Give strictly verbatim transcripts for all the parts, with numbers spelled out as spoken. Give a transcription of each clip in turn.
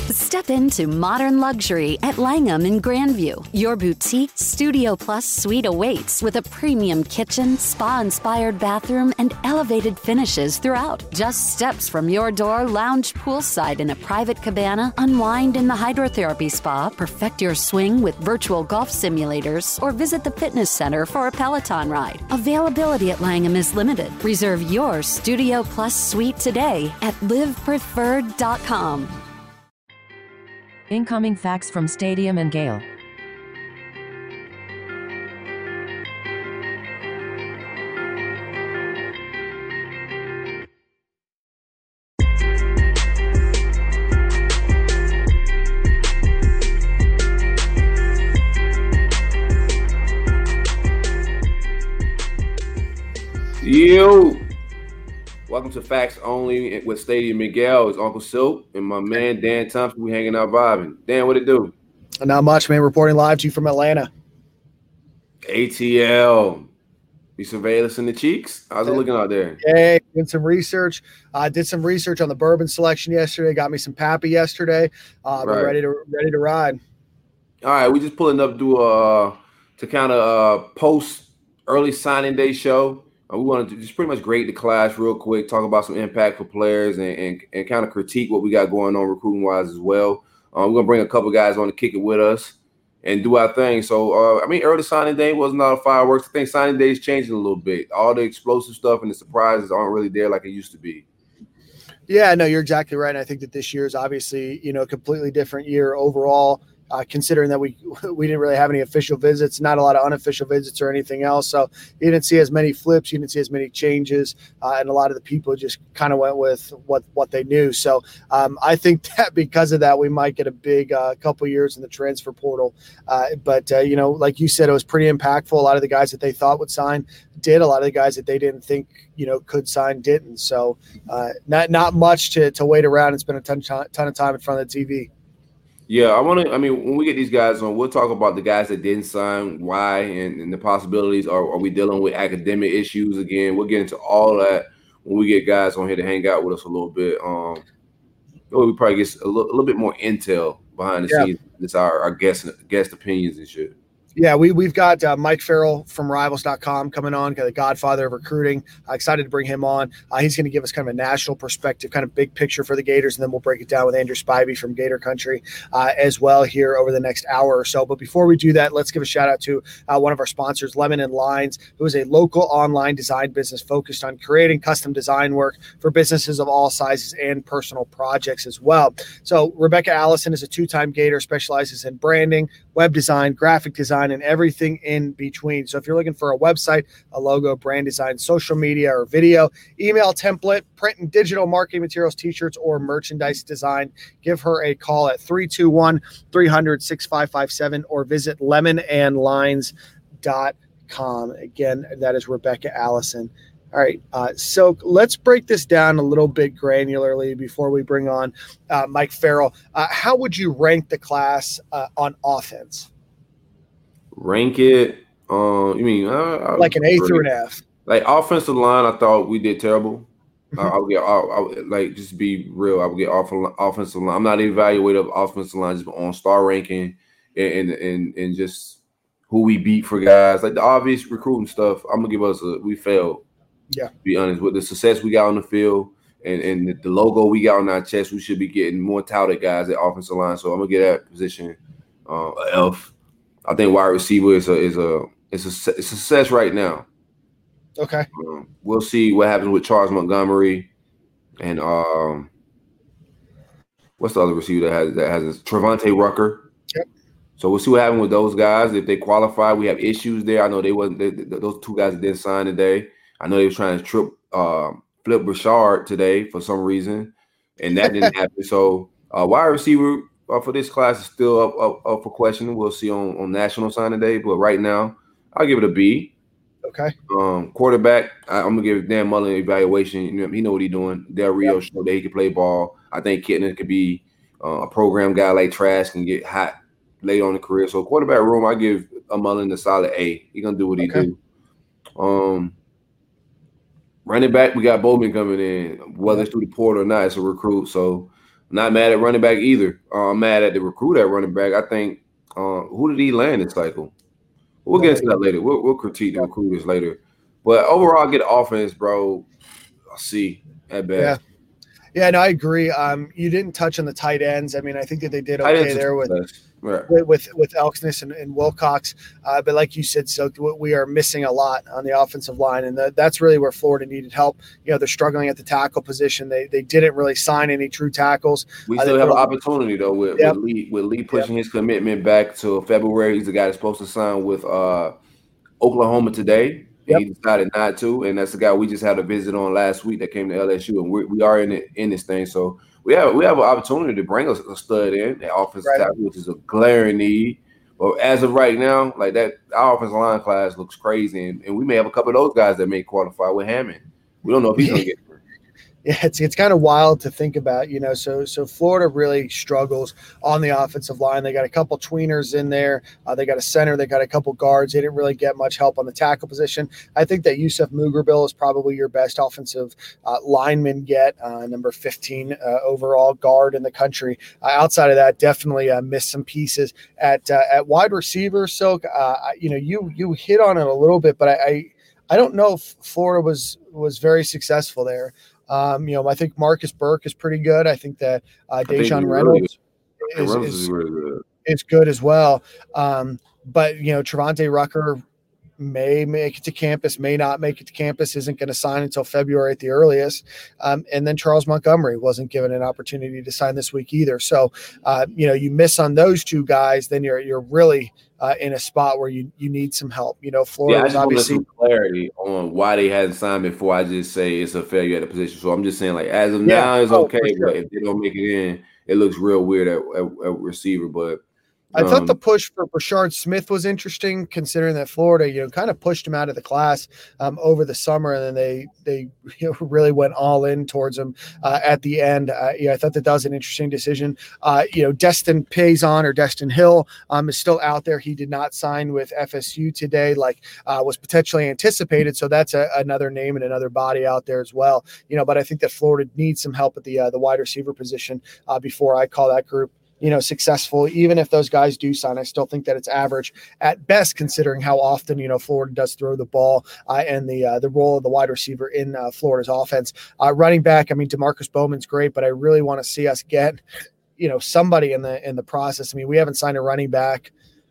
Step into modern luxury at Langham in Grandview. Your boutique Studio Plus suite awaits with a premium kitchen, spa-inspired bathroom, and elevated finishes throughout. Just steps from your door, lounge poolside in a private cabana, unwind in the hydrotherapy spa, perfect your swing with virtual golf simulators, or visit the fitness center for a Peloton ride. Availability at Langham is limited. Reserve your Studio Plus suite today at live preferred dot com. Incoming facts from Stadium and Gale. Yo, welcome to Facts Only with Stadium Miguel. It's Uncle Silk and my man Dan Thompson. We hanging out vibing. Dan, what it do? Not much, man. Reporting live to you from Atlanta. A T L. You surveil us in the cheeks? How's it looking out there? Hey, did some research. I uh, did some research on the bourbon selection yesterday. Got me some Pappy yesterday. Uh, right. We're ready to ready to ride. All right, we just pulling up to uh to kind of uh post early signing day show. Uh, we wanted to just pretty much grade the class real quick, talk about some impactful players, and, and, and kind of critique what we got going on recruiting-wise as well. Uh, we're going to bring a couple guys on to kick it with us and do our thing. So, uh, I mean, early signing day wasn't all fireworks. I think signing day is changing a little bit. All the explosive stuff and the surprises aren't really there like it used to be. Yeah, no, you're exactly right. And I think that this year is obviously, you know, a completely different year overall. Uh, considering that we we didn't really have any official visits, not a lot of unofficial visits or anything else. So you didn't see as many flips, you didn't see as many changes, uh, and a lot of the people just kind of went with what, what they knew. So um, I think that because of that, we might get a big uh, couple years in the transfer portal. Uh, but, uh, you know, like you said, it was pretty impactful. A lot of the guys that they thought would sign did. A lot of the guys that they didn't think, you know, could sign didn't. So uh, not not much to, to wait around and spend a ton, ton of time in front of the T V. Yeah, I want to. I mean, when we get these guys on, we'll talk about the guys that didn't sign, why, and, and the possibilities. Are, are we dealing with academic issues again? We'll get into all that when we get guys on here to hang out with us a little bit. Um, we probably get a little, a little bit more intel behind the yeah. scenes. It's our, our guest guest opinions and shit. Yeah, we, we've got uh, Mike Farrell from Rivals dot com coming on, kind of the godfather of recruiting. Uh, excited to bring him on. Uh, he's going to give us kind of a national perspective, kind of big picture for the Gators, and then we'll break it down with Andrew Spivey from Gator Country uh, as well here over the next hour or so. But before we do that, let's give a shout out to uh, one of our sponsors, Lemon and Lines, who is a local online design business focused on creating custom design work for businesses of all sizes and personal projects as well. So Rebecca Allison is a two-time Gator, specializes in branding, web design, graphic design, and everything in between. So if you're looking for a website, a logo, brand design, social media, or video, email template, print and digital marketing materials, t-shirts, or merchandise design, give her a call at three two one, three hundred, six five five seven or visit lemon and lines dot com. Again, that is Rebecca Allison. All right, uh, so let's break this down a little bit granularly before we bring on uh, Mike Farrell. Uh, how would you rank the class uh, on offense? Rank it, uh, you mean uh, like an A through an F? Like offensive line, I thought we did terrible. Mm-hmm. uh, I would get, I, I would, like, just be real. I would get off offensive line. I'm not evaluating of offensive line, just on star ranking and and and just who we beat for guys, like the obvious recruiting stuff. I'm gonna give us a we failed. Yeah, to be honest, with the success we got on the field and, and the logo we got on our chest, we should be getting more touted guys at offensive line. So I'm gonna get that position uh, a F. I think wide receiver is a is a it's a, it's a success right now. Okay, um, we'll see what happens with Charles Montgomery and um, what's the other receiver that has that has Trevante Rucker. Yep. So we'll see what happens with those guys if they qualify. We have issues there. I know they wasn't they, those two guys didn't sign today. I know they were trying to trip uh, Flip Richard today for some reason, and that didn't happen. So uh, wide receiver uh, for this class is still up, up, up for question. We'll see on, on National Signing Day, but right now I'll give it a B. Okay. Um, quarterback, I, I'm gonna give Dan Mullen an evaluation. You know, he know what he's doing. Del Rio yep. showed that he can play ball. I think Kittner could be uh, a program guy like Trask can get hot late on the career. So quarterback room, I give a Mullen a solid A. He gonna do what he okay. do. Um. Running back, we got Bowman coming in. Whether it's through the portal or not, it's a recruit. So Not mad at running back either. Uh, I'm mad at the recruit at running back. I think uh, who did he land this cycle? We'll get into that later. We'll, we'll critique the recruiters later. But overall, get offense, bro. I'll see at best. Yeah. Yeah, no, I agree. Um, you didn't touch on the tight ends. I mean, I think that they did okay there with, right. with with with Elksnis and, and Wilcox. Uh, but like you said, so we are missing a lot on the offensive line, and the, that's really where Florida needed help. You know, they're struggling at the tackle position. They they didn't really sign any true tackles. We still uh, have an opportunity though with, yep. with Lee with Lee pushing yep. his commitment back to February. He's the guy that's supposed to sign with uh, Oklahoma today. Yep. He decided not to, and that's the guy we just had a visit on last week that came to L S U, and we we are in it, in this thing. So we have we have an opportunity to bring a, a stud in, the offensive right. tackle, which is a glaring need. But as of right now, like that, our offensive line class looks crazy, and, and we may have a couple of those guys that may qualify with Hammond. We don't know if he's going to get. Yeah, it's it's kind of wild to think about, you know. So so Florida really struggles on the offensive line. They got a couple tweeners in there. Uh, they got a center. They got a couple guards. They didn't really get much help on the tackle position. I think that Yusuf Mugerbil is probably your best offensive uh, lineman get, uh, number fifteen uh, overall guard in the country. Uh, outside of that, definitely uh, missed some pieces at uh, at wide receiver. So uh, you know, you you hit on it a little bit, but I I, I don't know if Florida was was very successful there. Um, you know, I think Marcus Burke is pretty good. I think that uh, Dejon Reynolds, really is, is, is, really good. is good as well. Um, but, you know, Trevante Rucker may make it to campus, may not make it to campus, isn't going to sign until February at the earliest. Um, and then Charles Montgomery wasn't given an opportunity to sign this week either. So, uh, you know, you miss on those two guys, then you're you're really uh, in a spot where you you need some help. You know, Florida yeah, I just obviously want some clarity on why they hadn't signed before I just say it's a failure at a position. So I'm just saying, like, as of yeah. now, it's okay. Oh, sure. But if they don't make it in, it looks real weird at, at, at receiver. But I um, thought the push for Brashard Smith was interesting, considering that Florida, you know, kind of pushed him out of the class um, over the summer, and then they they you know, really went all in towards him uh, at the end. Uh, yeah, I thought that that was an interesting decision. Uh, you know, Destin Payson or Destin Hill um, is still out there. He did not sign with F S U today, like uh, was potentially anticipated. So that's a, another name and another body out there as well. You know, but I think that Florida needs some help at the uh, the wide receiver position uh, before I call that group, you know, successful. Even if those guys do sign, I still think that it's average at best, considering how often, you know, Florida does throw the ball uh, and the uh, the role of the wide receiver in uh, Florida's offense. Uh, running back, I mean, DeMarcus Bowman's great, but I really want to see us get, you know, somebody in the in the process. I mean, we haven't signed a running back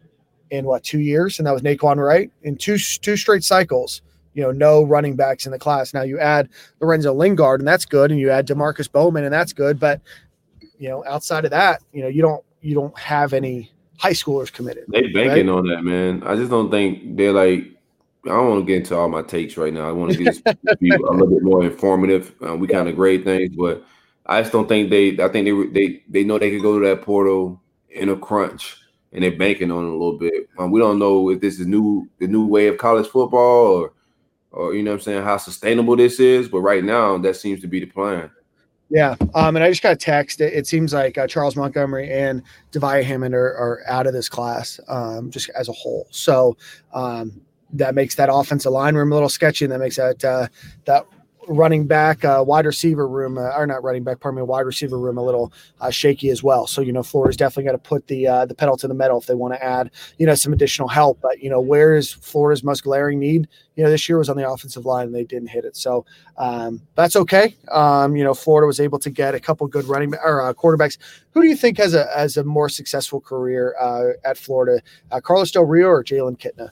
in what, two years, and that was Naquan Wright in two two straight cycles. You know, no running backs in the class. Now you add Lorenzo Lingard, and that's good, and you add DeMarcus Bowman, and that's good, but you know, outside of that, you know, you don't you don't have any high schoolers committed. They banking right? on that, man. I just don't think they're like. I don't want to get into all my takes right now. I want to get be a little bit more informative. Uh, we kind of grade things, but I just don't think they. I think they they they know they could go to that portal in a crunch, and they're banking on it a little bit. Um, we don't know if this is new the new way of college football, or or you know what I'm saying, how sustainable this is. But right now, that seems to be the plan. Yeah, um, and I just got a text. It, it seems like uh, Charles Montgomery and De'Via Hammond are, are out of this class, um, just as a whole. So um, that makes that offensive line room a little sketchy, and that makes that uh, that running back, uh, wide receiver room, uh, or not running back, pardon me, wide receiver room a little uh, shaky as well. So, you know, Florida's definitely got to put the uh, the pedal to the metal if they want to add, you know, some additional help. But, you know, where is Florida's most glaring need? You know, this year was on the offensive line, and they didn't hit it. So um, that's okay. Um, you know, Florida was able to get a couple good running or uh, quarterbacks. Who do you think has a has a more successful career uh, at Florida, uh, Carlos Del Rio or Jalen Kitna?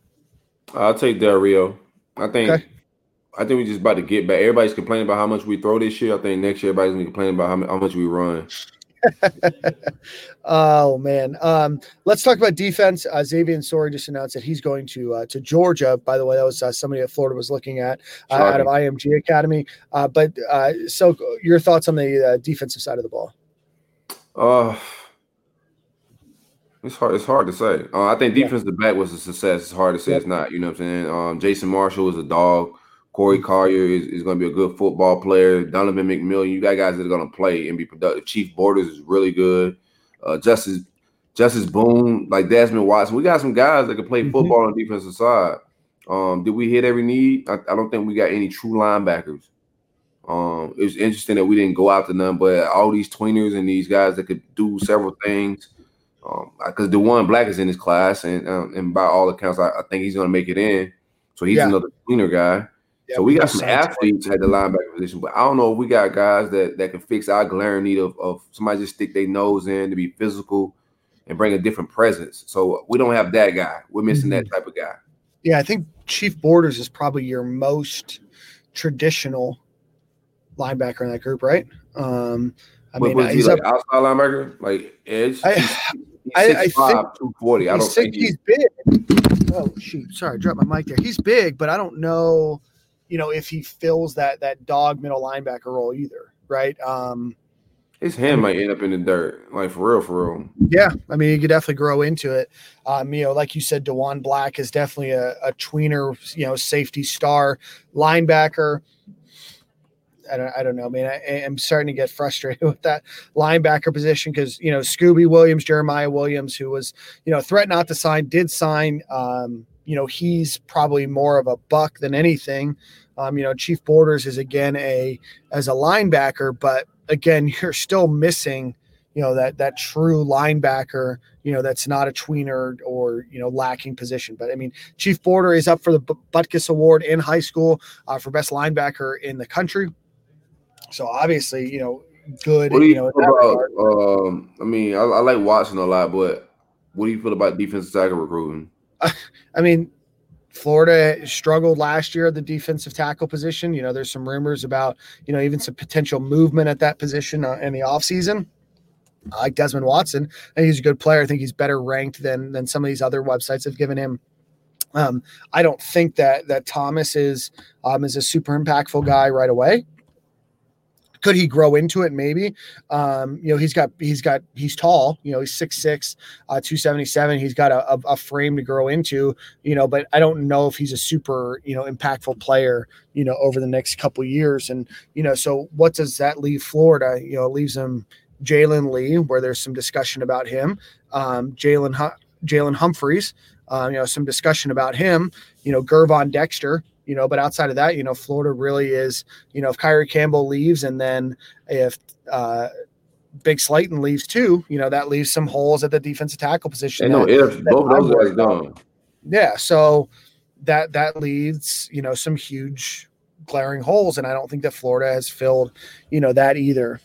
I'll take Del Rio. I think. Okay. I think we're just about to get back. Everybody's complaining about how much we throw this year. I think next year everybody's going to complain about how, how much we run. Oh, man. Um, let's talk about defense. Uh, Xavier Sori just announced that he's going to uh, to Georgia. By the way, that was uh, somebody that Florida was looking at uh, out of I M G Academy. Uh, but uh, so your thoughts on the uh, defensive side of the ball? Uh, it's hard. It's hard to say. Uh, I think defensive yeah. back was a success. It's hard to say yep. it's not. You know what I'm saying? Um, Jason Marshall is a dog. Corey Collier is, is going to be a good football player. Donovan McMillan, you got guys that are going to play and be productive. Chief Borders is really good. Uh, Justice Justice Boone, like Desmond Watson. We got some guys that can play football mm-hmm. on the defensive side. Um, did we hit every need? I, I don't think we got any true linebackers. Um, it was interesting that we didn't go out to none, but all these tweeners and these guys that could do several things. Because um, DeJuan Black is in his class, and um, and by all accounts, I, I think he's going to make it in. So he's yeah. another tweener guy. Yeah, so we got some athletes at the linebacker position, but I don't know if we got guys that, that can fix our glaring need of, of somebody just stick their nose in to be physical and bring a different presence. So we don't have that guy. We're missing mm-hmm. that type of guy. Yeah, I think Chief Borders is probably your most traditional linebacker in that group, right? Um, I but mean, was he's he like up, outside linebacker, like edge. I, he's, he's I, six, I five, think two forty. I don't think think he's big. Oh shoot! Sorry, I dropped my mic there. He's big, but I don't know, you know, if he fills that that dog middle linebacker role either, right? Um, His hand might end up in the dirt, like for real, for real. Yeah, I mean, he could definitely grow into it. Um, you know, like you said, DeJuan Black is definitely a, a tweener, you know, safety star linebacker. I don't, I don't know, man. I, I'm starting to get frustrated with that linebacker position because, you know, Scooby Williams, Jeremiah Williams, who was, you know, threatened not to sign, did sign. Um, you know, he's probably more of a buck than anything. Um, you know, Chief Borders is again a as a linebacker, but again, you're still missing, you know, that that true linebacker, you know, that's not a tweener or, you know, lacking position. But I mean, Chief Border is up for the Butkus Award in high school uh, for best linebacker in the country. So obviously, you know, good. What do you, you know, about? Um, I mean, I, I like Watson a lot, but what do you feel about defensive tackle recruiting? I mean, Florida struggled last year at the defensive tackle position. You know, there's some rumors about, you know, even some potential movement at that position uh, in the offseason. I like Desmond Watson. I think he's a good player. I think he's better ranked than than some of these other websites have given him. Um, I don't think that that Thomas is um, is a super impactful guy right away. Could he grow into it? Maybe. Um, you know, he's got, he's got, he's tall, you know, he's six six, uh, two seventy-seven. He's got a, a, a frame to grow into, you know, but I don't know if he's a super, you know, impactful player, you know, over the next couple of years. And, you know, so what does that leave Florida? You know, it leaves him Jalen Lee, where there's some discussion about him, um, Jalen, Jalen Humphreys, um, you know, some discussion about him, you know, Gervon Dexter. You know, but outside of that, you know, Florida really is, you know, if Kyrie Campbell leaves and then if uh, Big Slayton leaves too, you know, that leaves some holes at the defensive tackle position. No, if both of those guys gone. Yeah, so that that leaves, you know, some huge glaring holes, and I don't think that Florida has filled, you know, that either.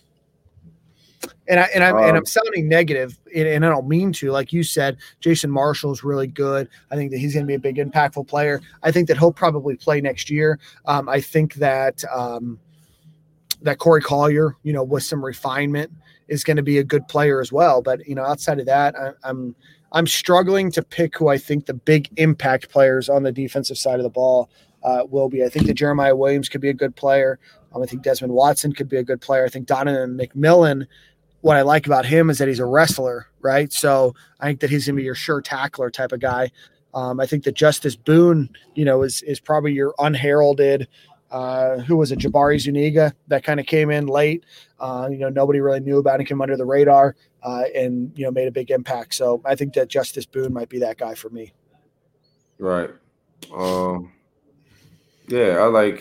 And I and I'm um, and I'm sounding negative, and, and I don't mean to. Like you said, Jason Marshall is really good. I think that he's going to be a big, impactful player. I think that he'll probably play next year. Um, I think that um, that Corey Collier, you know, with some refinement, is going to be a good player as well. But you know, outside of that, I, I'm I'm struggling to pick who I think the big impact players on the defensive side of the ball uh, will be. I think that Jeremiah Williams could be a good player. Um, I think Desmond Watson could be a good player. I think Donovan McMillan. What I like about him is that he's a wrestler, right? So I think that he's going to be your sure tackler type of guy. Um, I think that Justice Boone, you know, is is probably your unheralded, uh, who was a Jabari Zuniga that kind of came in late. Uh, you know, nobody really knew about him, came under the radar, uh, and, you know, made a big impact. So I think that Justice Boone might be that guy for me. Right. Um, yeah, I like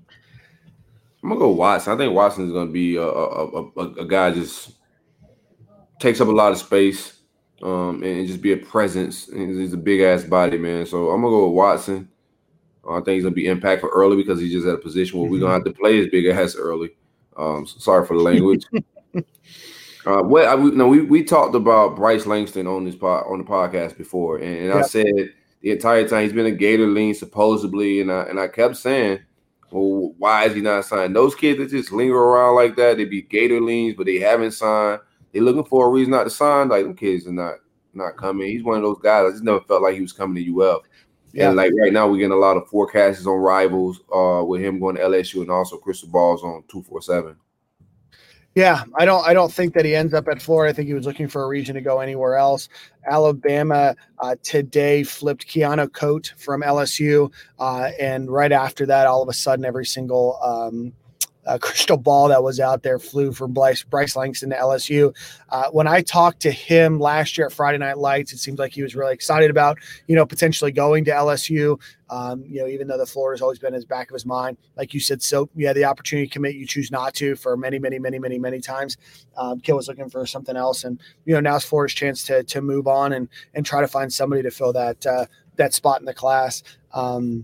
– I'm going to go Watson. I think Watson is going to be a, a, a, a guy just – takes up a lot of space, um, and just be a presence. And he's a big ass body, man. So I'm gonna go with Watson. Uh, I think he's gonna be impactful early because he's just at a position where mm-hmm. we're gonna have to play his big ass early. Um, so sorry for the language. uh, what I, we, no, we we talked about Bryce Langston on this pod, on the podcast before, and, and yep. I said the entire time he's been a Gator lean supposedly, and I and I kept saying, well, why is he not signed? Those kids that just linger around like that, they be Gator leans, but they haven't signed. They're looking for a reason not to sign. Like, them kids are not not coming. He's one of those guys. I just never felt like he was coming to U F. Yeah. And, like, right now we're getting a lot of forecasts on Rivals uh, with him going to L S U and also Crystal Balls on two forty-seven. Yeah, I don't I don't think that he ends up at Florida. I think he was looking for a reason to go anywhere else. Alabama uh, today flipped Keanu Coate from L S U. Uh, and right after that, all of a sudden, every single um, – uh, crystal ball that was out there flew from Bryce, Bryce Langston to L S U. Uh, when I talked to him last year at Friday Night Lights, it seemed like he was really excited about, you know, potentially going to L S U. Um, you know, even though the Florida's always been in his back of his mind, like you said, so you had the opportunity to commit, you choose not to for many, many, many, many, many times. Um, kid was looking for something else, and you know, now's Florida's chance to to move on and and try to find somebody to fill that uh, that spot in the class. Um,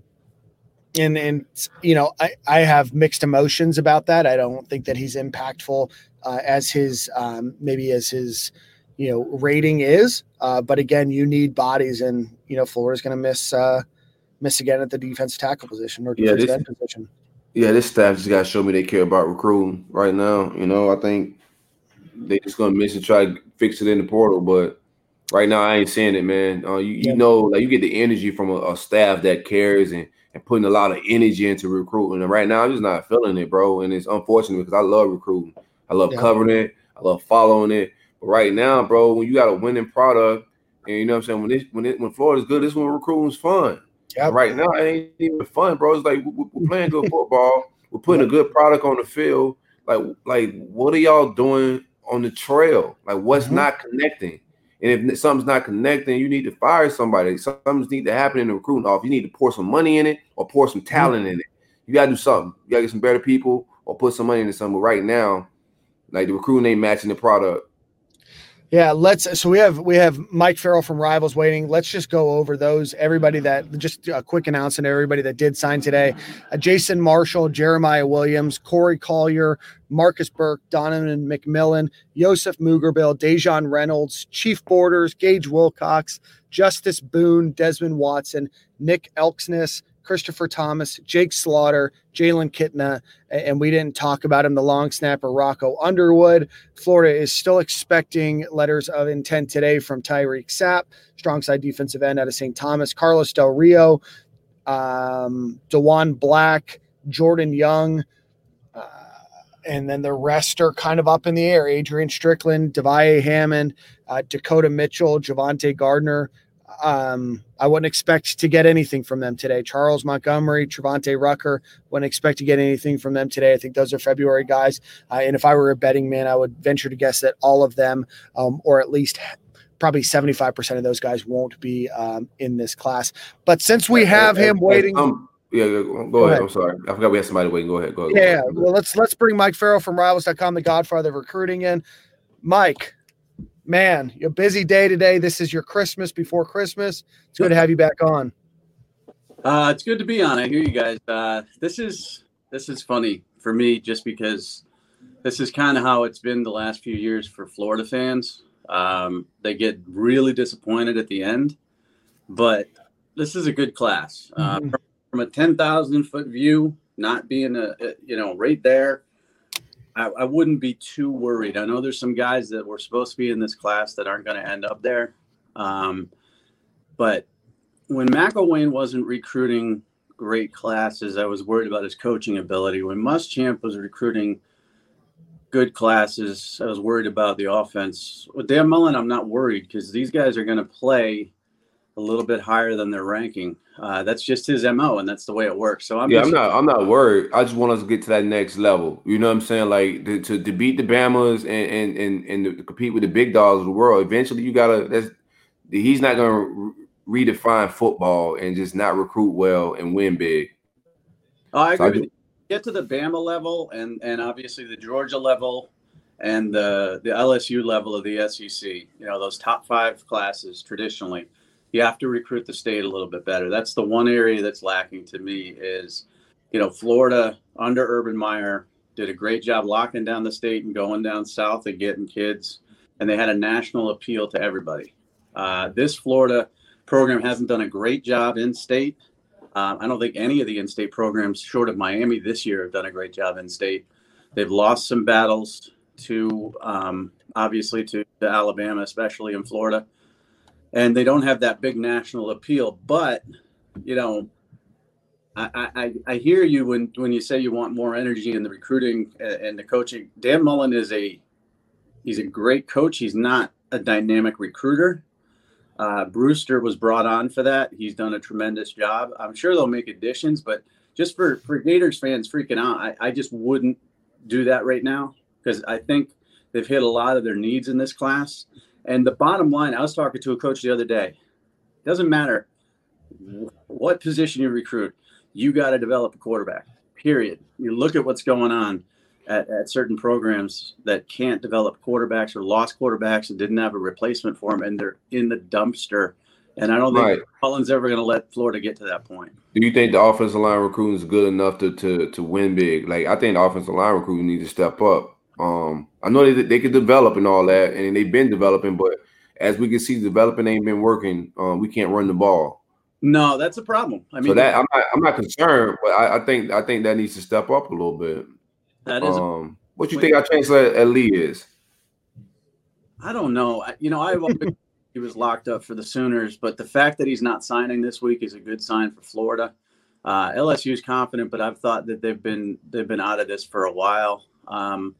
and and you know, I I have mixed emotions about that. I don't think that he's impactful uh, as his um, maybe as his you know rating is. Uh, but again, you need bodies, and you know, Florida's going to miss. Uh, miss again at the defensive tackle position or defensive yeah, end position. Yeah, this staff just got to show me they care about recruiting right now. You know, I think they just going to miss and try to fix it in the portal. But right now, I ain't seeing it, man. Uh, you, you yeah. know, like you get the energy from a, a staff that cares and, and putting a lot of energy into recruiting. And right now, I'm just not feeling it, bro. And it's unfortunate because I love recruiting. I love yeah. covering it. I love following it. But right now, bro, when you got a winning product, and you know what I'm saying, when it, when it, when Florida's good, this when recruiting's fun. Yep. Right now, it ain't even fun, bro. It's like we're playing good football. We're putting yep. a good product on the field. Like, like, what are y'all doing on the trail? Like, what's mm-hmm. not connecting? And if something's not connecting, you need to fire somebody. Something's need to happen in the recruiting office. You need to pour some money in it or pour some talent mm-hmm. in it. You got to do something. You got to get some better people or put some money into something. But right now, like, the recruiting ain't matching the product. Yeah, let's. So we have we have Mike Farrell from Rivals waiting. Let's just go over those. Everybody that just a quick announcement. Everybody that did sign today: uh, Jason Marshall, Jeremiah Williams, Corey Collier, Marcus Burke, Donovan McMillan, Joseph Mugerbill, Dejon Reynolds, Chief Borders, Gage Wilcox, Justice Boone, Desmond Watson, Nick Elksness, Christopher Thomas, Jake Slaughter, Jalen Kitna, and we didn't talk about him, the long snapper, Rocco Underwood. Florida is still expecting letters of intent today from Tyreek Sapp, strong side defensive end out of Saint Thomas, Carlos Del Rio, um, DeJuan Black, Jordan Young, uh, and then the rest are kind of up in the air. Adrian Strickland, Devia Hammond, uh, Dakota Mitchell, Javante Gardner. Um, I wouldn't expect to get anything from them today. Charles Montgomery, Trevante Rucker, wouldn't expect to get anything from them today. I think those are February guys. Uh, and if I were a betting man, I would venture to guess that all of them, um, or at least probably seventy-five percent of those guys won't be um, in this class. But since we have him waiting. Um, yeah, go, go, go ahead. ahead. I'm sorry. I forgot we had somebody waiting. Go ahead. Go ahead. Yeah. Go ahead. Well, let's, let's bring Mike Farrell from Rivals dot com, the godfather of recruiting, in. Mike. Man, you're a busy day today. This is your Christmas before Christmas. It's good to have you back on. Uh, it's good to be on. I hear you guys. Uh, this is this is funny for me just because this is kind of how it's been the last few years for Florida fans. Um, they get really disappointed at the end, but this is a good class. Uh, mm-hmm. from, from a ten thousand foot view, not being a, a you know right there. I, I wouldn't be too worried. I know there's some guys that were supposed to be in this class that aren't going to end up there. Um, but when McElwain wasn't recruiting great classes, I was worried about his coaching ability. When Muschamp was recruiting good classes, I was worried about the offense. With Dan Mullen, I'm not worried because these guys are going to play a little bit higher than their ranking. Uh, that's just his M O, and that's the way it works. So I'm yeah, just, I'm not, I'm not worried. I just want us to get to that next level. You know what I'm saying? Like to, to, to beat the Bamas and and and and to compete with the big dogs of the world. Eventually, you gotta. That's he's not gonna re- redefine football and just not recruit well and win big. Oh, I agree. So I with you. Get to the Bama level and and obviously the Georgia level and the the L S U level of the S E C. You know, those top five classes traditionally. You have to recruit the state a little bit better. That's the one area that's lacking to me is, you know, Florida under Urban Meyer did a great job locking down the state and going down south and getting kids. And they had a national appeal to everybody. Uh, this Florida program hasn't done a great job in state. Uh, I don't think any of the in-state programs short of Miami this year have done a great job in state. They've lost some battles to, um, obviously to, to Alabama, especially in Florida. And they don't have that big national appeal. But, you know, I, I, I hear you when, when you say you want more energy in the recruiting and the coaching. Dan Mullen is a he's a great coach. He's not a dynamic recruiter. Uh, Brewster was brought on for that. He's done a tremendous job. I'm sure they'll make additions, but just for, for Gators fans freaking out, I, I just wouldn't do that right now because I think they've hit a lot of their needs in this class. And the bottom line, I was talking to a coach the other day. It doesn't matter what position you recruit, you got to develop a quarterback, period. You look at what's going on at, at certain programs that can't develop quarterbacks or lost quarterbacks and didn't have a replacement for them, and they're in the dumpster. And I don't think right. Cullen's ever going to let Florida get to that point. Do you think the offensive line recruiting is good enough to to to win big? Like, I think the offensive line recruiting needs to step up. Um, I know they they could develop and all that, and they've been developing, but as we can see, developing ain't been working. Um, we can't run the ball. No, that's a problem. I mean, so that I'm not I'm not concerned, but I, I think I think that needs to step up a little bit. That is. Um, a, what you think our chance at, at Lee is? I don't know. You know, I've always he was locked up for the Sooners, but the fact that he's not signing this week is a good sign for Florida. Uh, L S U is confident, but I've thought that they've been they've been out of this for a while. Um,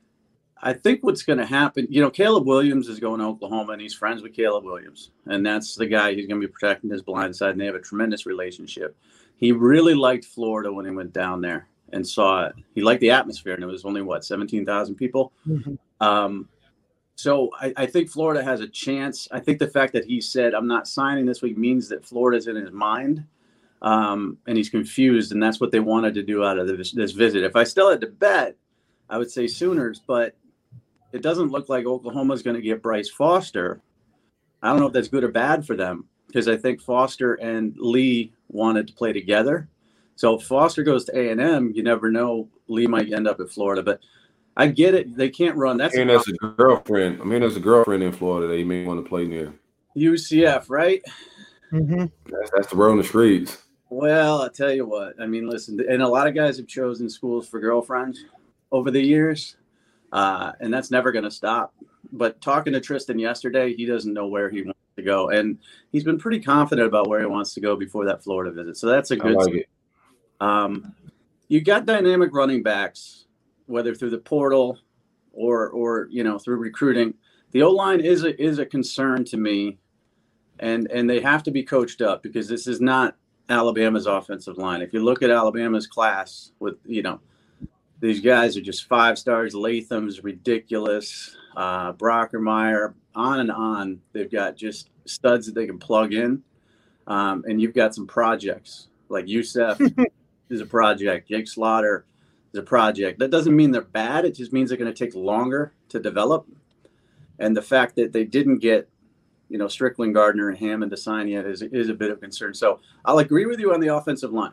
I think what's going to happen, you know, Caleb Williams is going to Oklahoma, and he's friends with Caleb Williams, and that's the guy who's going to be protecting his blind side, and they have a tremendous relationship. He really liked Florida when he went down there and saw it. He liked the atmosphere, and it was only, what, seventeen thousand people? Mm-hmm. Um, so I, I think Florida has a chance. I think the fact that he said, I'm not signing this week means that Florida's in his mind, um, and he's confused, and that's what they wanted to do out of this, this visit. If I still had to bet, I would say Sooners, but it doesn't look like Oklahoma's going to get Bryce Foster. I don't know if that's good or bad for them because I think Foster and Lee wanted to play together. So if Foster goes to A and M, you never know. Lee might end up at Florida, but I get it. They can't run. That's and there's a girlfriend. I mean, there's a girlfriend in Florida that you may want to play near. U C F, right? Mm-hmm. That's, that's the road on the streets. Well, I'll tell you what. I mean, listen, and a lot of guys have chosen schools for girlfriends over the years, uh, and that's never going to stop. But talking to Tristan yesterday, he doesn't know where he wants to go, and he's been pretty confident about where he wants to go before that Florida visit. So that's a good. I like it. Um, you got dynamic running backs, whether through the portal or or you know through recruiting. The O-line is a is a concern to me, and and they have to be coached up because this is not Alabama's offensive line. If you look at Alabama's class with you know. These guys are just five stars. Latham's ridiculous. Uh, Brockermeyer, on and on. They've got just studs that they can plug in. Um, and you've got some projects like Youssef is a project. Jake Slaughter is a project. That doesn't mean they're bad. It just means they're going to take longer to develop. And the fact that they didn't get, you know, Strickland, Gardner, and Hammond to sign yet is, is a bit of concern. So I'll agree with you on the offensive line.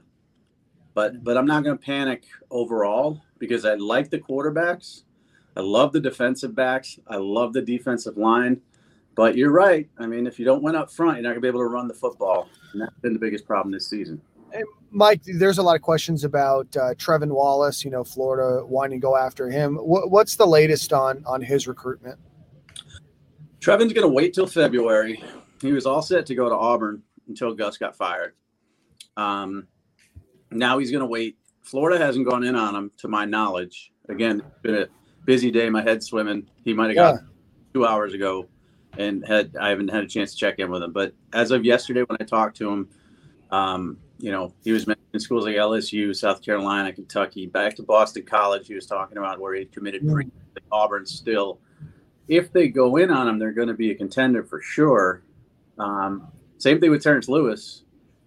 But but I'm not going to panic overall because I like the quarterbacks. I love the defensive backs. I love the defensive line. But you're right. I mean, if you don't win up front, you're not going to be able to run the football. And that's been the biggest problem this season. Hey, Mike, there's a lot of questions about uh, Trevin Wallace, you know, Florida wanting to go after him. What, what's the latest on, on his recruitment? Trevin's going to wait till February. He was all set to go to Auburn until Gus got fired. Um. Now he's going to wait. Florida hasn't gone in on him, to my knowledge. Again, it's been a busy day. My head's swimming. He might have yeah. got two hours ago, and had I haven't had a chance to check in with him. But as of yesterday, when I talked to him, um, you know, he was mentioning schools like L S U, South Carolina, Kentucky, back to Boston College. He was talking about where he committed mm-hmm. Auburn still. If they go in on him, they're going to be a contender for sure. Um, same thing with Terrence Lewis.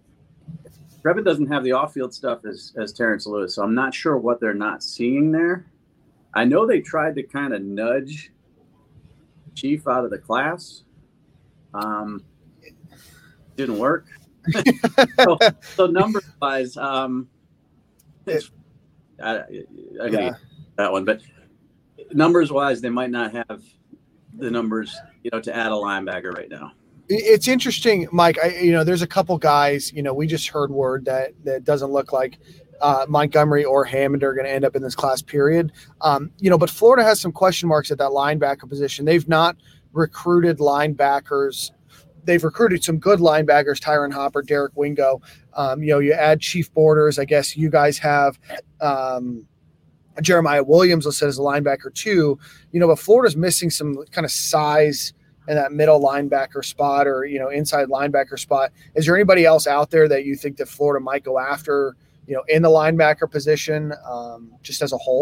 Trevin doesn't have the off-field stuff as, as Terrence Lewis, so I'm not sure what they're not seeing there. I know they tried to kind of nudge Chief out of the class. Um, didn't work. so, so number-wise, um, it's, I, I gotta yeah. that one, but numbers-wise, they might not have the numbers, you know, to add a linebacker right now. It's interesting, Mike. I, you know, there's a couple guys, you know, we just heard word that that doesn't look like uh, Montgomery or Hammond are going to end up in this class period. Um, you know, but Florida has some question marks at that linebacker position. They've not recruited linebackers. They've recruited some good linebackers, Tyron Hopper, Derek Wingo. Um, you know, you add Chief Borders. I guess you guys have um, Jeremiah Williams listed as a linebacker too. You know, but Florida's missing some kind of size in that middle linebacker spot or, you know, inside linebacker spot. Is there anybody else out there that you think that Florida might go after, you know, in the linebacker position um, just as a whole?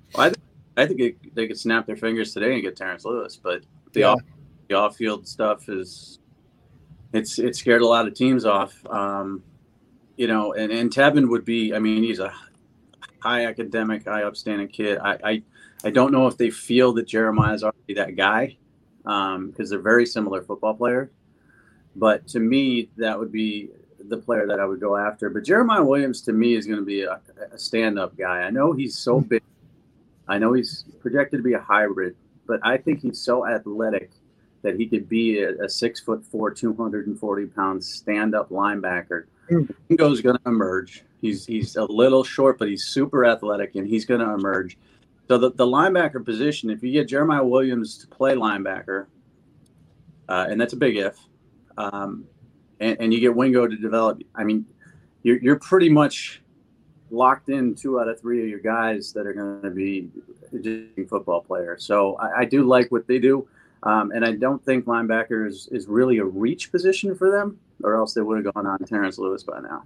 Well, I, th- I think it, they could snap their fingers today and get Terrence Lewis, but the, Yeah. off, the off-field stuff is it's it scared a lot of teams off. Um, you know, and, and Tevin would be, I mean, he's a high academic, high upstanding kid. I, I, I don't know if they feel that Jeremiah's already that guy because um, they're very similar football players. But to me, that would be the player that I would go after. But Jeremiah Williams, to me, is going to be a, a stand-up guy. I know he's so big. I know he's projected to be a hybrid, but I think he's so athletic that he could be a, a six foot four, two hundred forty pound stand-up linebacker. Mm. Mingo's going to emerge. He's he's a little short, but he's super athletic, and he's going to emerge. So the, the linebacker position, if you get Jeremiah Williams to play linebacker, uh, and that's a big if, Um, and, and you get Wingo to develop. I mean, you're you're pretty much locked in two out of three of your guys that are going to be just football players. So I, I do like what they do, um, and I don't think linebacker is, is really a reach position for them, or else they would have gone on Terrence Lewis by now.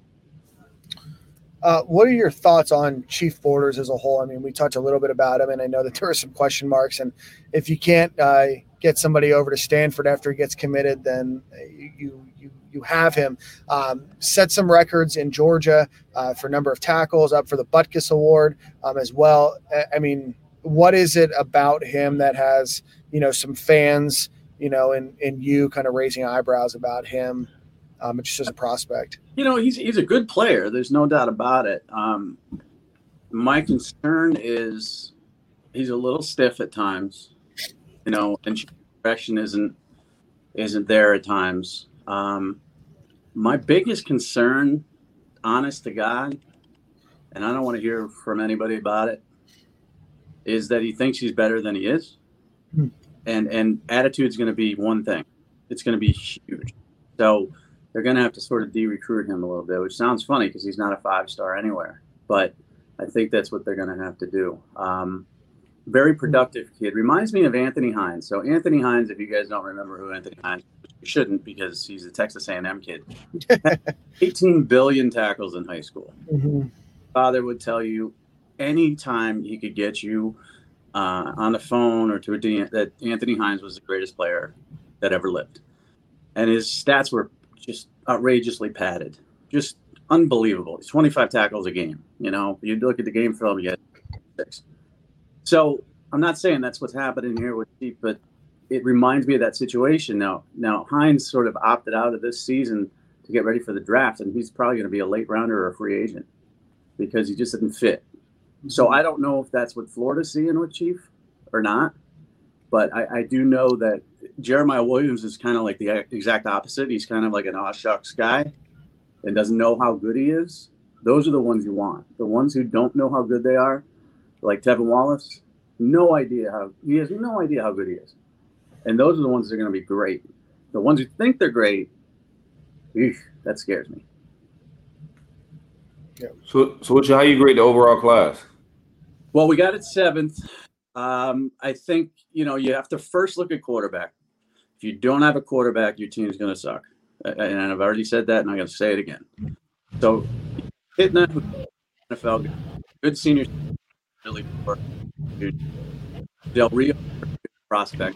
Uh, what are your thoughts on Chief Borders as a whole? I mean, we talked a little bit about him, and I know that there are some question marks. And if you can't uh, get somebody over to Stanford after he gets committed, then you you you have him. Um, set some records in Georgia uh, for number of tackles, up for the Butkus Award um, as well. I mean, what is it about him that has, you know, some fans, you know, and and you kind of raising eyebrows about him? Um, just as a prospect, you know, he's he's a good player. There's no doubt about it. Um, my concern is he's a little stiff at times, you know, and direction isn't isn't there at times. Um, my biggest concern, honest to God, and I don't want to hear from anybody about it, is that he thinks he's better than he is, hmm. and and attitude's going to be one thing. It's going to be huge. So they're going to have to sort of de-recruit him a little bit, which sounds funny because he's not a five-star anywhere. But I think that's what they're going to have to do. Um, very productive kid. Reminds me of Anthony Hines. So Anthony Hines, if you guys don't remember who Anthony Hines is, you shouldn't because he's a Texas A and M kid. eighteen billion tackles in high school. Mm-hmm. Father would tell you anytime he could get you uh, on the phone or to a D M that Anthony Hines was the greatest player that ever lived. And his stats were just outrageously padded, just unbelievable. It's twenty-five tackles a game. You know, you look at the game film, you get six. So I'm not saying that's what's happening here with Chief, but it reminds me of that situation. Now, now Hines sort of opted out of this season to get ready for the draft, and he's probably going to be a late rounder or a free agent because he just didn't fit. So I don't know if that's what Florida's seeing with Chief or not, but I, I do know that Jeremiah Williams is kind of like the exact opposite. He's kind of like an aw shucks guy and doesn't know how good he is. Those are the ones you want. The ones who don't know how good they are, like Tevin Wallace, no idea how he has no idea how good he is. And those are the ones that are going to be great. The ones who think they're great, eesh, that scares me. Yeah. So, so what's your, how you grade the overall class? Well, we got it seventh. Um, I think, you know, you have to first look at quarterback. If you don't have a quarterback, your team's going to suck. And I've already said that, and I'm going to say it again. So, hitting that N F L, good senior, really good. Del Rio, prospect.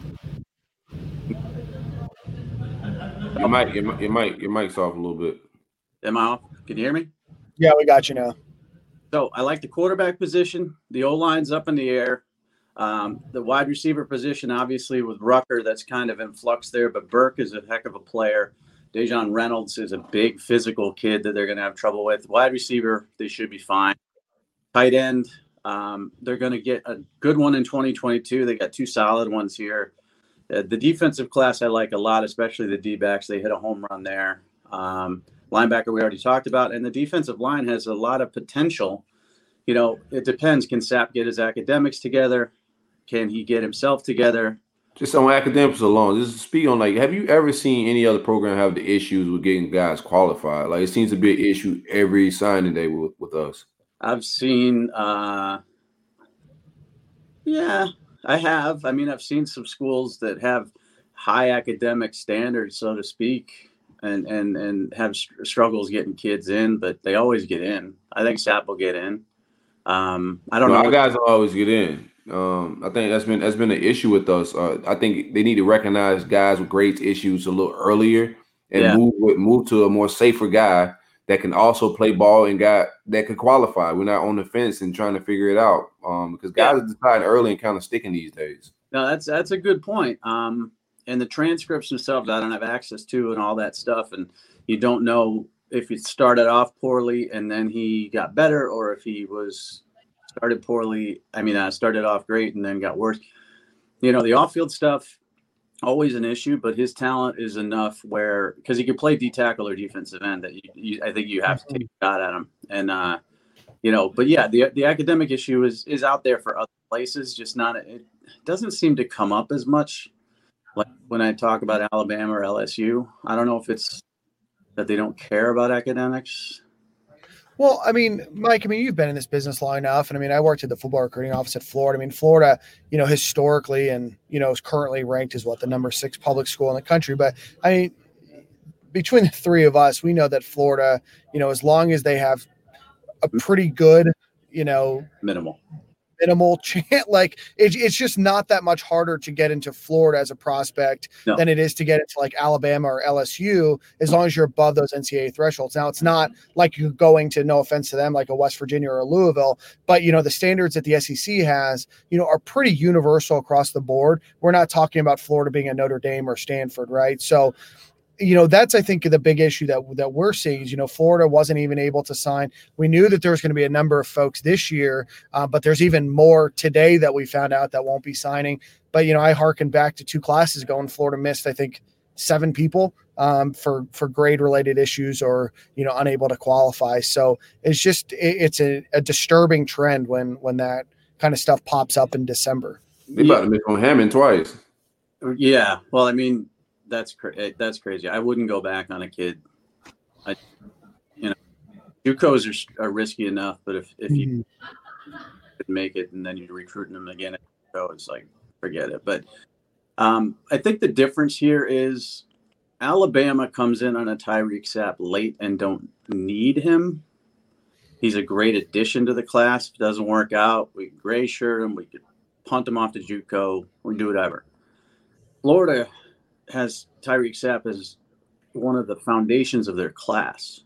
Your mic, your, your mic, your mic's off a little bit. Am I off? Can you hear me? Yeah, we got you now. So I like the quarterback position. The O-line's up in the air. Um, the wide receiver position, obviously, with Rucker, that's kind of in flux there. But Burke is a heck of a player. Dejon Reynolds is a big physical kid that they're going to have trouble with. Wide receiver, they should be fine. Tight end, um, they're going to get a good one in twenty twenty-two. They got two solid ones here. Uh, the defensive class I like a lot, especially the D-backs. They hit a home run there. Um, linebacker we already talked about. And the defensive line has a lot of potential. You know, it depends. Can Sapp get his academics together? Can he get himself together? Just on academics alone, just speak on, like, have you ever seen any other program have the issues with getting guys qualified? Like, it seems to be an issue every signing day with, with us. I've seen, uh, yeah, I have. I mean, I've seen some schools that have high academic standards, so to speak, and and and have struggles getting kids in, but they always get in. I think Sapp will get in. Um, I don't no, know. Our guys don't always get in. Um, I think that's been that's been an issue with us. Uh, I think they need to recognize guys with grades issues a little earlier and Yeah. move with, move to a more safer guy that can also play ball and got that can qualify. We're not on the fence and trying to figure it out. Um, because guys Yeah. are deciding early and kind of sticking these days. No, that's that's a good point. Um, and the transcripts themselves, I don't have access to, and all that stuff, and you don't know if he started off poorly and then he got better, or if he was started poorly. I mean, I started off great and then got worse. You know, the off-field stuff, always an issue, but his talent is enough where, because he can play D tackle or defensive end, that you, you, I think you have to take a shot at him. And uh, you know, but yeah, the the academic issue is is out there for other places, just not. It doesn't seem to come up as much, like when I talk about Alabama or L S U. I don't know if it's that they don't care about academics. Well, I mean, Mike, I mean, you've been in this business long enough. And I mean, I worked at the football recruiting office at Florida. I mean, Florida, you know, historically and, you know, is currently ranked as what, the number six public school in the country. But I mean, between the three of us, we know that Florida, you know, as long as they have a pretty good, you know, Minimal. minimal chance, like it, it's just not that much harder to get into Florida as a prospect No. than it is to get into like Alabama or L S U, as long as you're above those N C double A thresholds. Now it's not like you're going to, no offense to them, like a West Virginia or a Louisville, but you know, the standards that the S E C has, you know, are pretty universal across the board. We're not talking about Florida being a Notre Dame or Stanford, right? So, you know, that's, I think, the big issue that that we're seeing is, you know, Florida wasn't even able to sign. We knew that there was going to be a number of folks this year, uh, but there's even more today that we found out that won't be signing. But, you know, I hearken back to two classes ago and Florida missed, I think, seven people um, for, for grade related issues or, you know, unable to qualify. So it's just, it, it's a, a disturbing trend when, when that kind of stuff pops up in December. They about to miss on Hammond twice. Yeah. Well, I mean, That's cra- that's crazy. I wouldn't go back on a kid. I, you know, JUCOs are, are risky enough, but if, if you Mm-hmm. could make it and then you're recruiting them again, so it's like, forget it. But um, I think the difference here is Alabama comes in on a Tyreek Sapp late and don't need him. He's a great addition to the class. If it doesn't work out, we can gray shirt him. We could punt him off to JUCO. We can do whatever. Florida has Tyreek Sapp as one of the foundations of their class.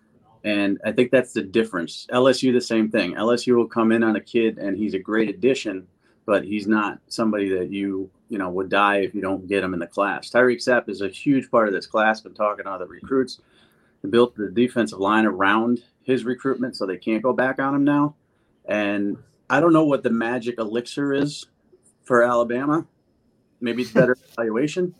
And I think that's the difference. L S U, the same thing. L S U will come in on a kid and he's a great addition, but he's not somebody that you, you know, would die if you don't get him in the class. Tyreek Sapp is a huge part of this class. Been talking to other recruits. They built the defensive line around his recruitment so they can't go back on him now. And I don't know what the magic elixir is for Alabama. Maybe it's better evaluation.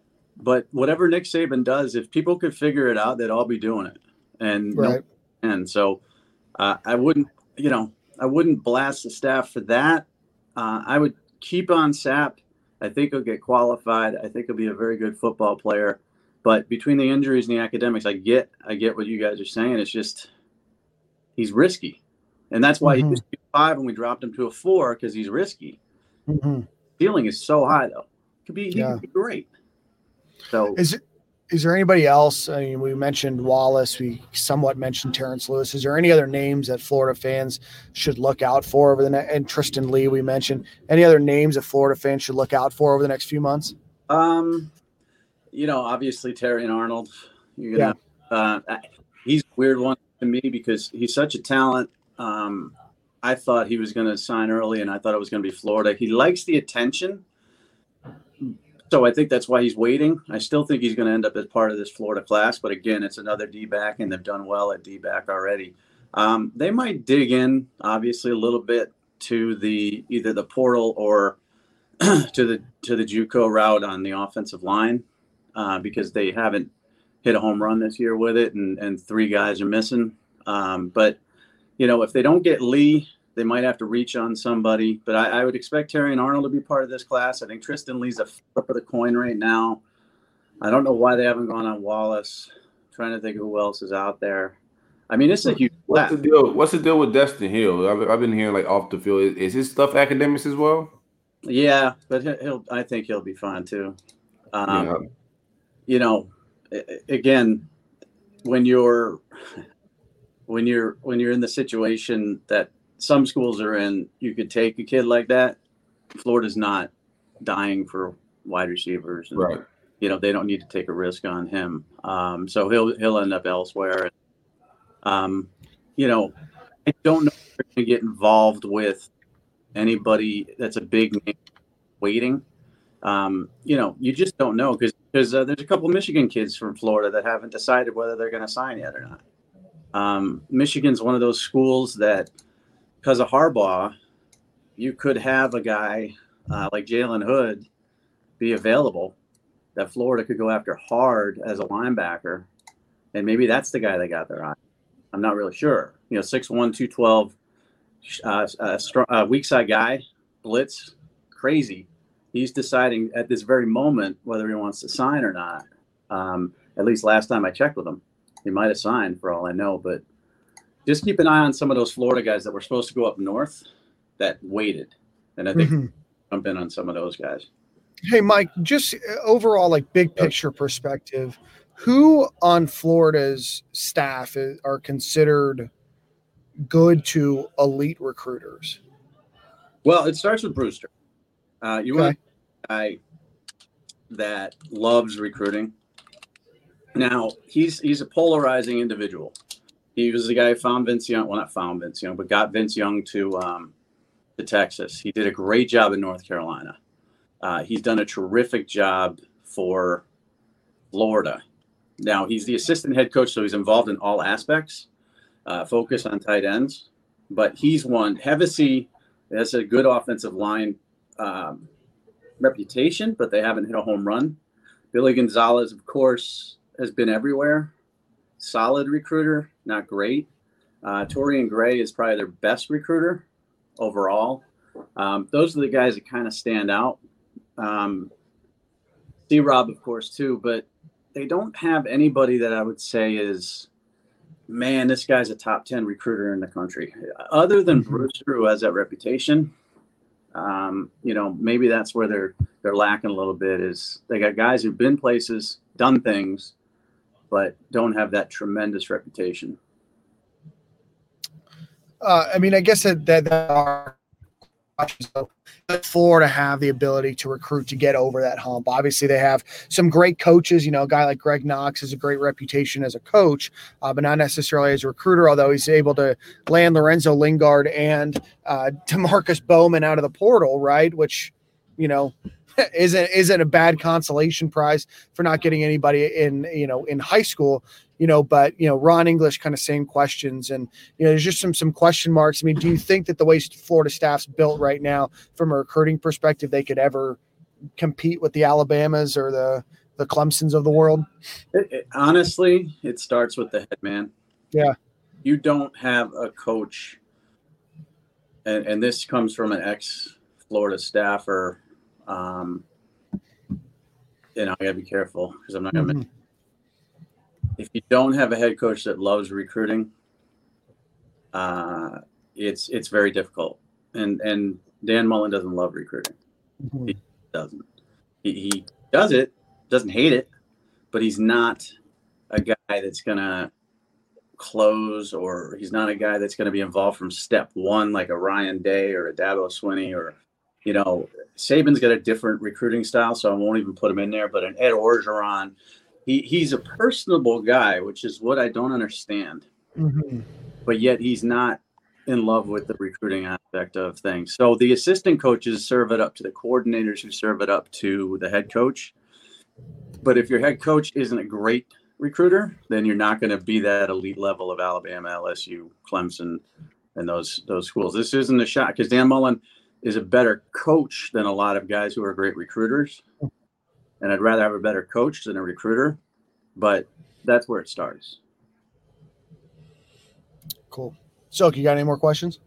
But whatever Nick Saban does, if people could figure it out, they'd all be doing it. And Right. no, and so uh, I wouldn't, you know, I wouldn't blast the staff for that. Uh, I would keep on Sapp. I think he'll get qualified. I think he'll be a very good football player. But between the injuries and the academics, I get, I get what you guys are saying. It's just he's risky, and that's why Mm-hmm. he used to be five and we dropped him to a four because he's risky. Mm-hmm. Ceiling is so high though. Could be, he Yeah. could be great. So Is is there anybody else? I mean, we mentioned Wallace. We somewhat mentioned Terrence Lewis. Is there any other names that Florida fans should look out for over the next? And Tristan Lee, we mentioned. Any other names that Florida fans should look out for over the next few months? Um, you know, obviously Terry and Arnold. You're gonna. Yeah. Uh, he's a weird one to me because he's such a talent. Um, I thought he was going to sign early, and I thought it was going to be Florida. He likes the attention. So I think that's why he's waiting. I still think he's going to end up as part of this Florida class. But again, it's another D-back, and they've done well at D-back already. Um, they might dig in, obviously, a little bit to the either the portal or to the to the JUCO route on the offensive line uh, because they haven't hit a home run this year with it, and, and three guys are missing. Um, but, you know, if they don't get Lee, they might have to reach on somebody, but I, I would expect Terry and Arnold to be part of this class. I think Tristan Lee's a flip of the coin right now. I don't know why they haven't gone on Wallace. I'm trying to think of who else is out there. I mean, it's a huge What's class. the deal? What's the deal with Destin Hill? I've, I've been hearing like off the field. Is, is his stuff academics as well? Yeah, but he'll. I think he'll be fine too. Um, Yeah. You know, again, when you're when you're when you're in the situation that some schools are in, you could take a kid like that. Florida's not dying for wide receivers. And, right. You know, they don't need to take a risk on him. Um, so he'll he'll end up elsewhere. Um, you know, I don't know if they're going to get involved with anybody that's a big name waiting. Um, you know, you just don't know because because uh, there's a couple of Michigan kids from Florida that haven't decided whether they're going to sign yet or not. Um, Michigan's one of those schools that, because of Harbaugh, you could have a guy uh, like Jalen Hood be available that Florida could go after hard as a linebacker, and maybe that's the guy they got their eye. I'm not really sure. You know, six one, two twelve, uh, uh, strong, uh, weak side guy, blitz, crazy. He's deciding at this very moment whether he wants to sign or not. Um, at least last time I checked with him, he might have signed for all I know. But just keep an eye on some of those Florida guys that were supposed to go up north that waited, and I think Mm-hmm. jump in on some of those guys. Hey, Mike, just overall, like big picture perspective, who on Florida's staff is, are considered good to elite recruiters? Well, it starts with Brewster. Uh, you Okay. want a guy that loves recruiting. Now, he's he's a polarizing individual. He was the guy who found Vince Young. Well, not found Vince Young, but got Vince Young to um, to Texas. He did a great job in North Carolina. Uh, he's done a terrific job for Florida. Now, he's the assistant head coach, so he's involved in all aspects, uh, focus on tight ends. But he's one. Hevesy has a good offensive line um, reputation, but they haven't hit a home run. Billy Gonzalez, of course, has been everywhere. Solid recruiter, not great. Uh, Torian Gray is probably their best recruiter overall. Um, those are the guys that kind of stand out. Um, C-Rob, of course, too, but they don't have anybody that I would say is, man, this guy's a top ten recruiter in the country. Other than Mm-hmm. Brewster, who has that reputation, um, you know, maybe that's where they're they're lacking a little bit is they got guys who've been places, done things, but don't have that tremendous reputation. Uh, I mean, I guess that that, that are so Florida have the ability to recruit to get over that hump. Obviously, they have some great coaches. You know, a guy like Greg Knox has a great reputation as a coach, uh, but not necessarily as a recruiter, although he's able to land Lorenzo Lingard and uh, DeMarcus Bowman out of the portal, right? Which, you know, isn't isn't a bad consolation prize for not getting anybody in, you know, in high school. You know, but, you know, Ron English kind of same questions. And, you know, there's just some some question marks. I mean, do you think that the way Florida staff's built right now from a recruiting perspective, they could ever compete with the Alabamas or the, the Clemsons of the world? It, it, honestly, it starts with the head man. Yeah. You don't have a coach, and, and this comes from an ex-Florida staffer. Um, you know, I got to be careful because I'm not going to Mm-hmm. If you don't have a head coach that loves recruiting, uh, it's it's very difficult. And and Dan Mullen doesn't love recruiting. Mm-hmm. He doesn't. He, he does it, doesn't hate it, but he's not a guy that's going to close, or he's not a guy that's going to be involved from step one like a Ryan Day or a Dabo Swinney, or, you know, Saban's got a different recruiting style, so I won't even put him in there, but an Ed Orgeron. He he's a personable guy, which is what I don't understand. Mm-hmm. But yet he's not in love with the recruiting aspect of things. So the assistant coaches serve it up to the coordinators, who serve it up to the head coach. But if your head coach isn't a great recruiter, then you're not going to be that elite level of Alabama, L S U, Clemson, and those those schools. This isn't a shot because Dan Mullen is a better coach than a lot of guys who are great recruiters. And I'd rather have a better coach than a recruiter, but that's where it starts. Cool. Silk, you got any more questions?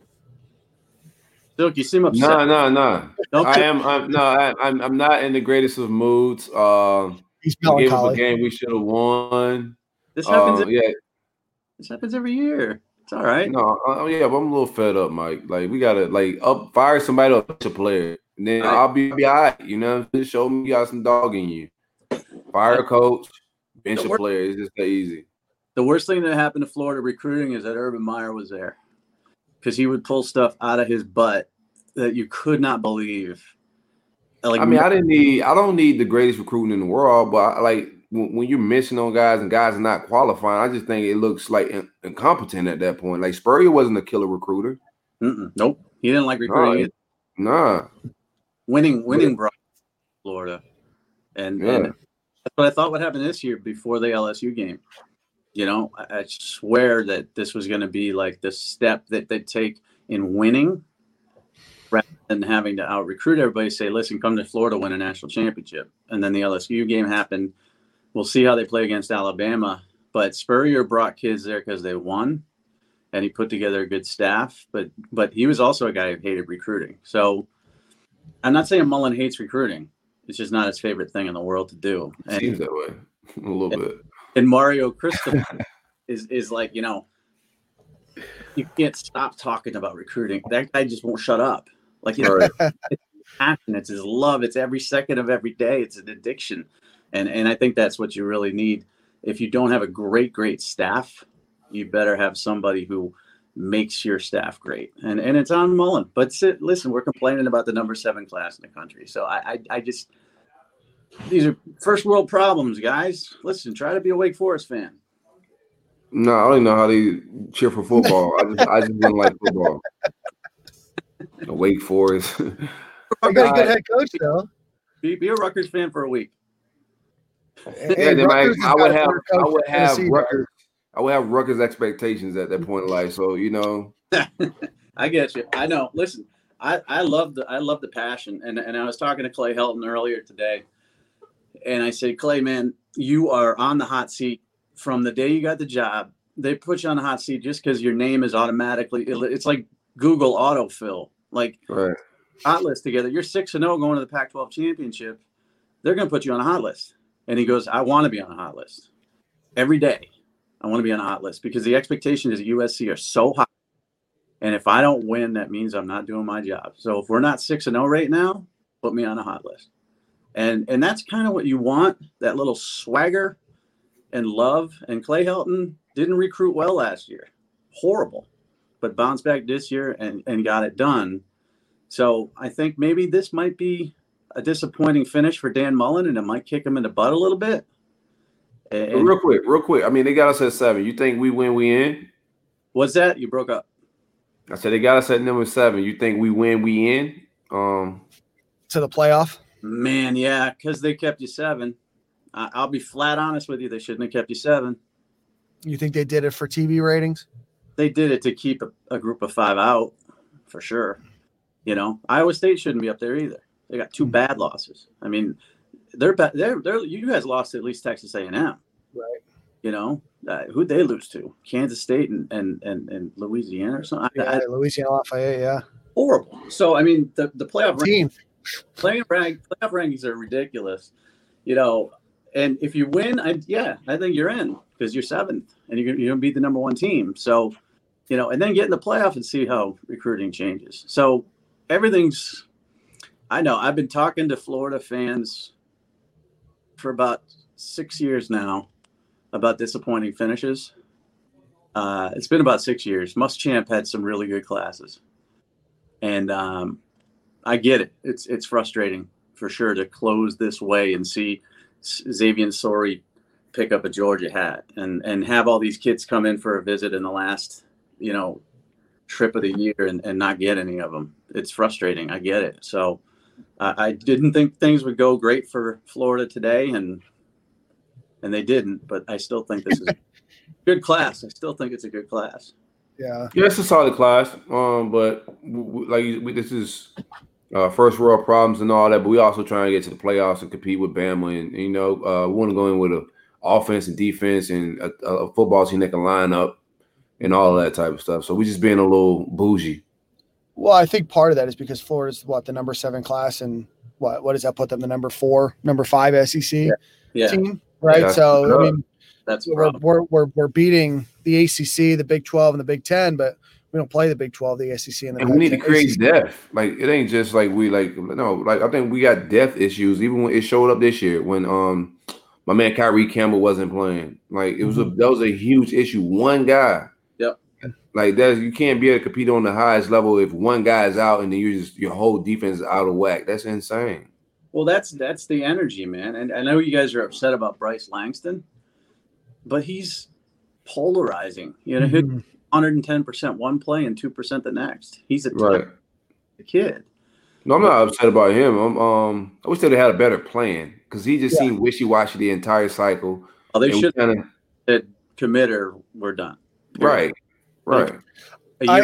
Silk, you seem upset. No, no, no. Don't I you- am. I'm, no, I, I'm. I'm not in the greatest of moods. Uh, He's we gave up a melancholy. game we should have won. This happens. Uh, every, yeah. This happens every year. It's all right. No. Uh, yeah, but I'm a little fed up, Mike. Like we gotta like up fire somebody up to player, and then Right. I'll be be all right. You know, just show me you got some dog in you. Fire a coach, bench a player. It's just that easy. The worst thing that happened to Florida recruiting is that Urban Meyer was there. because he would pull stuff out of his butt that you could not believe. Like, I mean, I didn't need, I don't need the greatest recruiting in the world, but I, like when, when you're missing on guys and guys are not qualifying, I just think it looks like in, incompetent at that point. Like Spurrier wasn't a killer recruiter. Mm-mm, nope, he didn't like recruiting. Nah, nah. winning, winning brought Florida, and, yeah. and that's what I thought would happen this year before the L S U game. You know, I, I swear that this was going to be like the step that they take in winning, rather than having to out recruit everybody. Say, listen, come to Florida, win a national championship, and then the L S U game happened. We'll see how they play against Alabama. But Spurrier brought kids there because they won, and he put together a good staff. But but he was also a guy who hated recruiting. So I'm not saying Mullen hates recruiting. It's just not his favorite thing in the world to do. It seems that way a little and, bit. And Mario Cristobal is is like, you know, you can't stop talking about recruiting. That guy just won't shut up. Like, you know, right. It's passion, it's his love. It's every second of every day. It's an addiction. And and I think that's what you really need. If you don't have a great, great staff, you better have somebody who makes your staff great. And and it's on Mullen. But sit, listen, we're complaining about the number seven class in the country. So I, I, I just – these are first world problems, guys. Listen, try to be a Wake Forest fan. No, I don't even know how they cheer for football. I just I just didn't like football. A Wake Forest. You got a good head coach, though. Be, be a Rutgers fan for a week. Yeah, then I, I would have I would have Rutgers I would have Rutgers expectations at that point in life. So you know, I get you. I know. Listen, I I love the I love the passion, and and I was talking to Clay Helton earlier today, and I said, Clay, man, you are on the hot seat from the day you got the job. They put you on the hot seat just because your name is automatically. It's like Google autofill, like right. Hot list together. You're six and zero going to the Pac twelve championship. They're going to put you on a hot list. And he goes, I want to be on a hot list every day. I want to be on a hot list because the expectations at U S C are so high. And if I don't win, that means I'm not doing my job. So if we're not six and zero right now, put me on a hot list. And and that's kind of what you want, that little swagger and love. And Clay Helton didn't recruit well last year. Horrible. But bounced back this year and, and got it done. So I think maybe this might be a disappointing finish for Dan Mullen, and it might kick him in the butt a little bit. And real quick, real quick. I mean, they got us at seven. You think we win, we in? What's that? You broke up. I said they got us at number seven. You think we win, we in? Um, to the playoff? Man, yeah, because they kept you seven. I, I'll be flat honest with you. They shouldn't have kept you seven. You think they did it for T V ratings? They did it to keep a, a group of five out, for sure. You know, Iowa State shouldn't be up there either. They got two bad losses. I mean, they're bad. They're, they're, you guys lost to at least Texas A and M. Right. You know, uh, who'd they lose to? Kansas State and and and, and Louisiana or something? Yeah, I, Louisiana Lafayette, yeah. Horrible. So, I mean, the, the playoff team. Rankings, playing rank, playoff rankings are ridiculous. You know, and if you win, I, yeah, I think you're in because you're seventh and you're, you're going to beat the number one team. So, you know, and then get in the playoff and see how recruiting changes. So everything's – I know. I've been talking to Florida fans for about six years now about disappointing finishes. Uh, it's been about six years. Muschamp had some really good classes. And um, I get it. It's it's frustrating for sure to close this way and see Xavier Sori pick up a Georgia hat and, and have all these kids come in for a visit in the last, you know, trip of the year and, and not get any of them. It's frustrating. I get it. So, I didn't think things would go great for Florida today, and and they didn't. But I still think this is a good class. I still think it's a good class. Yeah, yeah, it's a solid class. Um, but we, we, like we, this is uh, first world problems and all that. But we also trying to get to the playoffs and compete with Bama, and, and you know uh, we want to go in with a offense and defense and a, a football team that can line up and all of that type of stuff. So we just being a little bougie. Well, I think part of that is because Florida's what the number seven class, and what what does that put them? The number four, number five S E C yeah. Yeah. team, right? Yeah. So I mean, that's we're, we're we're we're beating the A C C, the Big twelve, and the Big Ten, but we don't play the Big twelve, the S E C, and the. And we need to create depth. Like it ain't just like we like no. Like I think we got depth issues. Even when it showed up this year, when um my man Kyrie Campbell wasn't playing, like it was a that was a huge issue. One guy. Yep. Like that, you can't be able to compete on the highest level if one guy is out and then you just your whole defense is out of whack. That's insane. Well, that's that's the energy, man. And I know you guys are upset about Bryce Langston, but he's polarizing. You know, mm-hmm. one hundred ten percent one play and two percent the next. He's a right. kid. No, I'm not upset about him. I'm, um, I wish they had a better plan because he just yeah. seemed wishy-washy the entire cycle. Oh, they should have said commit or we're done. Right. Right. I,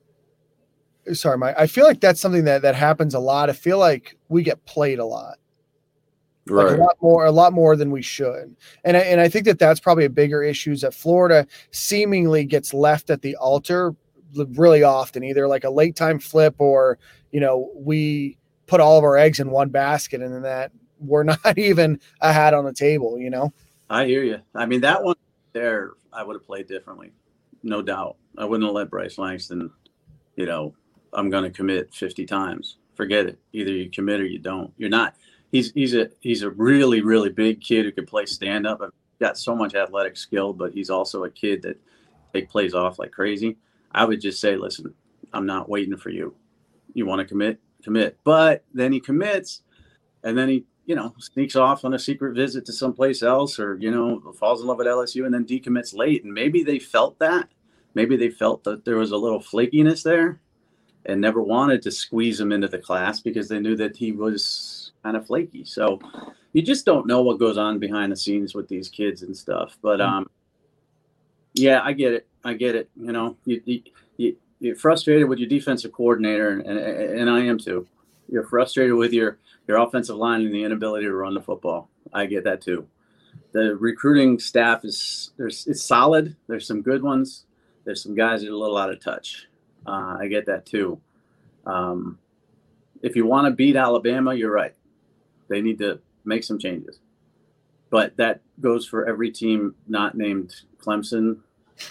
I, sorry, Mike. I feel like that's something that, that happens a lot. I feel like we get played a lot, right? Like a lot more, a lot more than we should. And I, and I think that that's probably a bigger issue is that Florida seemingly gets left at the altar really often, either like a late time flip or, you know, we put all of our eggs in one basket and then that we're not even a hat on the table, you know? I hear you. I mean, that one there, I would have played differently. No doubt. I wouldn't have let Bryce Langston, you know, I'm going to commit fifty times. Forget it. Either you commit or you don't. You're not. He's he's a he's a really, really big kid who can play stand-up. I've got so much athletic skill, but he's also a kid that take plays off like crazy. I would just say, listen, I'm not waiting for you. You want to commit? Commit. But then he commits, and then he, you know, sneaks off on a secret visit to someplace else or, you know, falls in love with L S U and then decommits late. And maybe they felt that. Maybe they felt that there was a little flakiness there and never wanted to squeeze him into the class because they knew that he was kind of flaky. So you just don't know what goes on behind the scenes with these kids and stuff. But, um, yeah, I get it. I get it. You know, you, you, you, you're frustrated with your defensive coordinator, and, and, and I am too. You're frustrated with your, your offensive line and the inability to run the football. I get that too. The recruiting staff is there's it's solid. There's some good ones. There's some guys that are a little out of touch. Uh, I get that too. Um, if you want to beat Alabama, you're right. They need to make some changes. But that goes for every team not named Clemson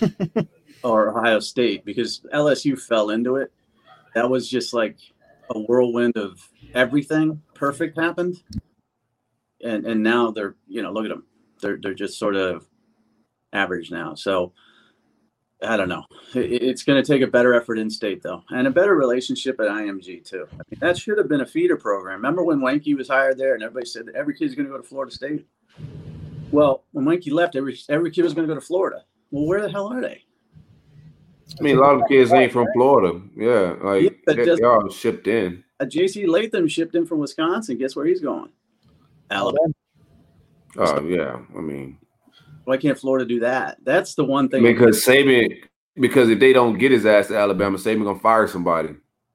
or Ohio State because L S U fell into it. That was just like a whirlwind of everything perfect happened. And and now they're, you know, look at them. They're they're just sort of average now. So I don't know. It, it's going to take a better effort in state though, and a better relationship at I M G too. I mean, that should have been a feeder program. Remember when Wenke was hired there, and everybody said that every kid's going to go to Florida State? Well, when Wenke left, every every kid was going to go to Florida. Well, where the hell are they? I mean, a lot of kids ain't from Florida. Yeah, like yeah, they, they all shipped in. A J C Latham shipped in from Wisconsin. Guess where he's going? Alabama. Oh yeah, I mean, why can't Florida do that? That's the one thing. Because Saban, because if they don't get his ass to Alabama, Saban gonna fire somebody.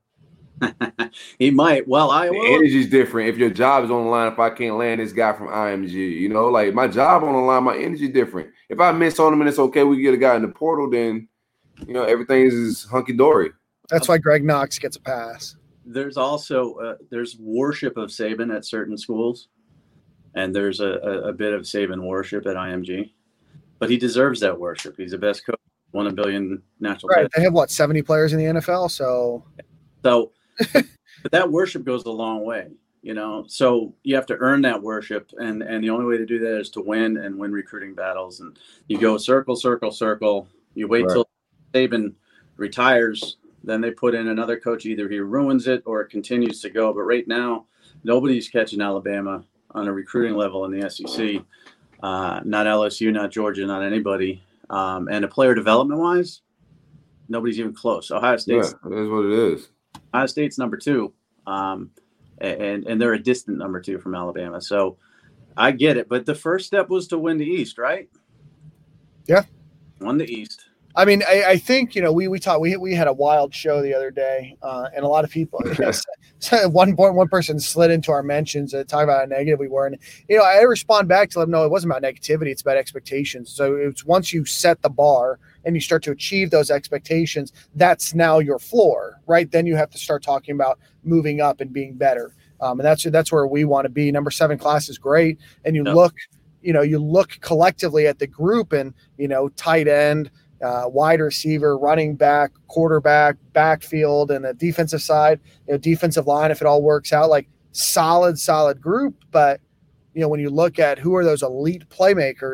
He might. Well, I will. The energy's different. If your job is on the line, if I can't land this guy from I M G, you know, like my job on the line, my energy different. If I miss on him and it's okay, we get a guy in the portal, then you know everything is hunky dory. That's why Greg Knox gets a pass. There's also uh, there's worship of Saban at certain schools, and there's a, a, a bit of Saban worship at I M G, but he deserves that worship. He's the best coach, won a billion national. Right? They have what seventy players in the N F L, so so. But that worship goes a long way, you know. So you have to earn that worship, and and the only way to do that is to win and win recruiting battles. And you go circle, circle, circle. You wait right. till Saban retires. Then they put in another coach. Either he ruins it or it continues to go. But right now, nobody's catching Alabama on a recruiting level in the S E C. Uh, not L S U, not Georgia, not anybody. Um, and a player development-wise, nobody's even close. Ohio State's yeah, it is what it is. Ohio State's number two, um, and and they're a distant number two from Alabama. So I get it. But the first step was to win the East, right? Yeah. Won the East. I mean, I, I think, you know, we we talked, we we had a wild show the other day, uh, and a lot of people, one point one person slid into our mentions to talk about how negative we were. And, you know, I respond back to them, no, it wasn't about negativity, it's about expectations. So it's once you set the bar and you start to achieve those expectations, that's now your floor, right? Then you have to start talking about moving up and being better. Um, and that's that's where we want to be. Number seven class is great. And you yep. look, you know, you look collectively at the group and, you know, tight end, Uh, wide receiver, running back, quarterback, backfield, and the defensive side, you know, defensive line, if it all works out, like solid, solid group. But, you know, when you look at who are those elite playmakers,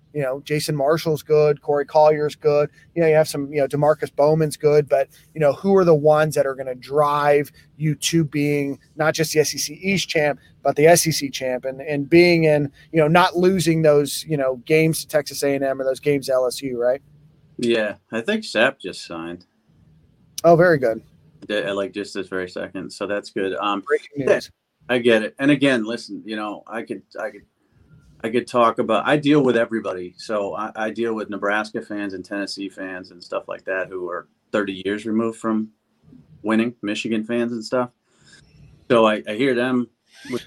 you know, Jason Marshall's good, Corey Collier's good. You know, you have some, you know, DeMarcus Bowman's good, but, you know, who are the ones that are going to drive you to being not just the S E C East champ, but the S E C champ, and, and being in, you know, not losing those, you know, games to Texas A and M or those games to L S U, right? Yeah, I think Sapp just signed. Oh, very good. Like just this very second. So that's good. Um, Breaking news. I get it. And again, listen, you know, I could, I could, I could talk about, I deal with everybody. So I, I deal with Nebraska fans and Tennessee fans and stuff like that, who are thirty years removed from winning, Michigan fans and stuff. So I, I hear them. With,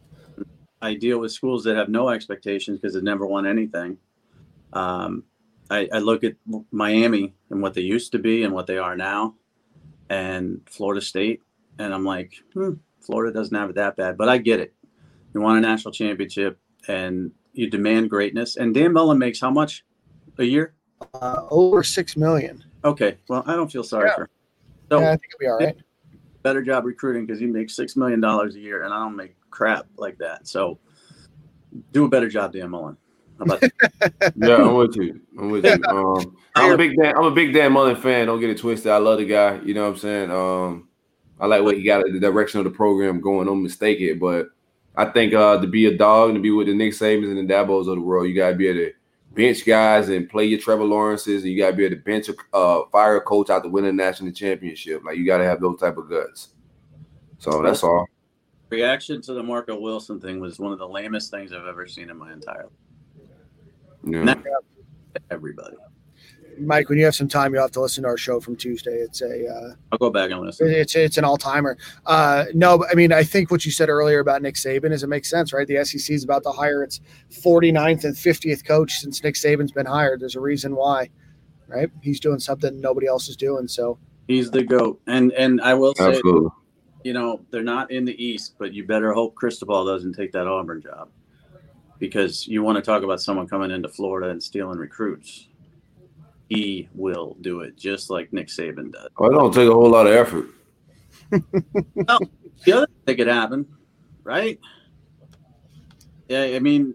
I deal with schools that have no expectations because they've never won anything. Um, I, I look at Miami and what they used to be and what they are now, and Florida State, and I'm like, hmm, Florida doesn't have it that bad, but I get it. You want a national championship, and you demand greatness. And Dan Mullen makes how much a year? Uh, over six million. Okay, well, I don't feel sorry yeah. for him. So yeah, I think it'll be all right. Better job recruiting because he makes six million dollars a year, and I don't make crap like that. So do a better job, Dan Mullen. How about that? Yeah, I'm with you. I'm with you. Um, I'm a big Dan. I'm a big Dan Mullen fan. Don't get it twisted. I love the guy. You know what I'm saying? Um, I like what he got the direction of the program going. Don't mistake it. But I think uh, to be a dog and to be with the Nick Sabans and the Dabos of the world, you gotta be able to bench guys and play your Trevor Lawrences, and you gotta be able to bench a uh, fire a coach out to win a national championship. Like you gotta have those type of guts. So that's all. Reaction to the Marco Wilson thing was one of the lamest things I've ever seen in my entire life. Yeah. Not everybody. Mike, when you have some time, you'll have to listen to our show from Tuesday. It's a uh, I'll go back and listen. It's it's an all timer. Uh, no, but I mean, I think what you said earlier about Nick Saban is it makes sense, right? The S E C is about to hire its forty-ninth and fiftieth coach since Nick Saban's been hired. There's a reason why, right? He's doing something nobody else is doing. So he's the GOAT. And and I will say, absolutely. You know, they're not in the East, but you better hope Cristobal doesn't take that Auburn job, because you want to talk about someone coming into Florida and stealing recruits. He will do it just like Nick Saban does. Well, it don't take a whole lot of effort. Well, the other thing could happen, right? Yeah, I mean,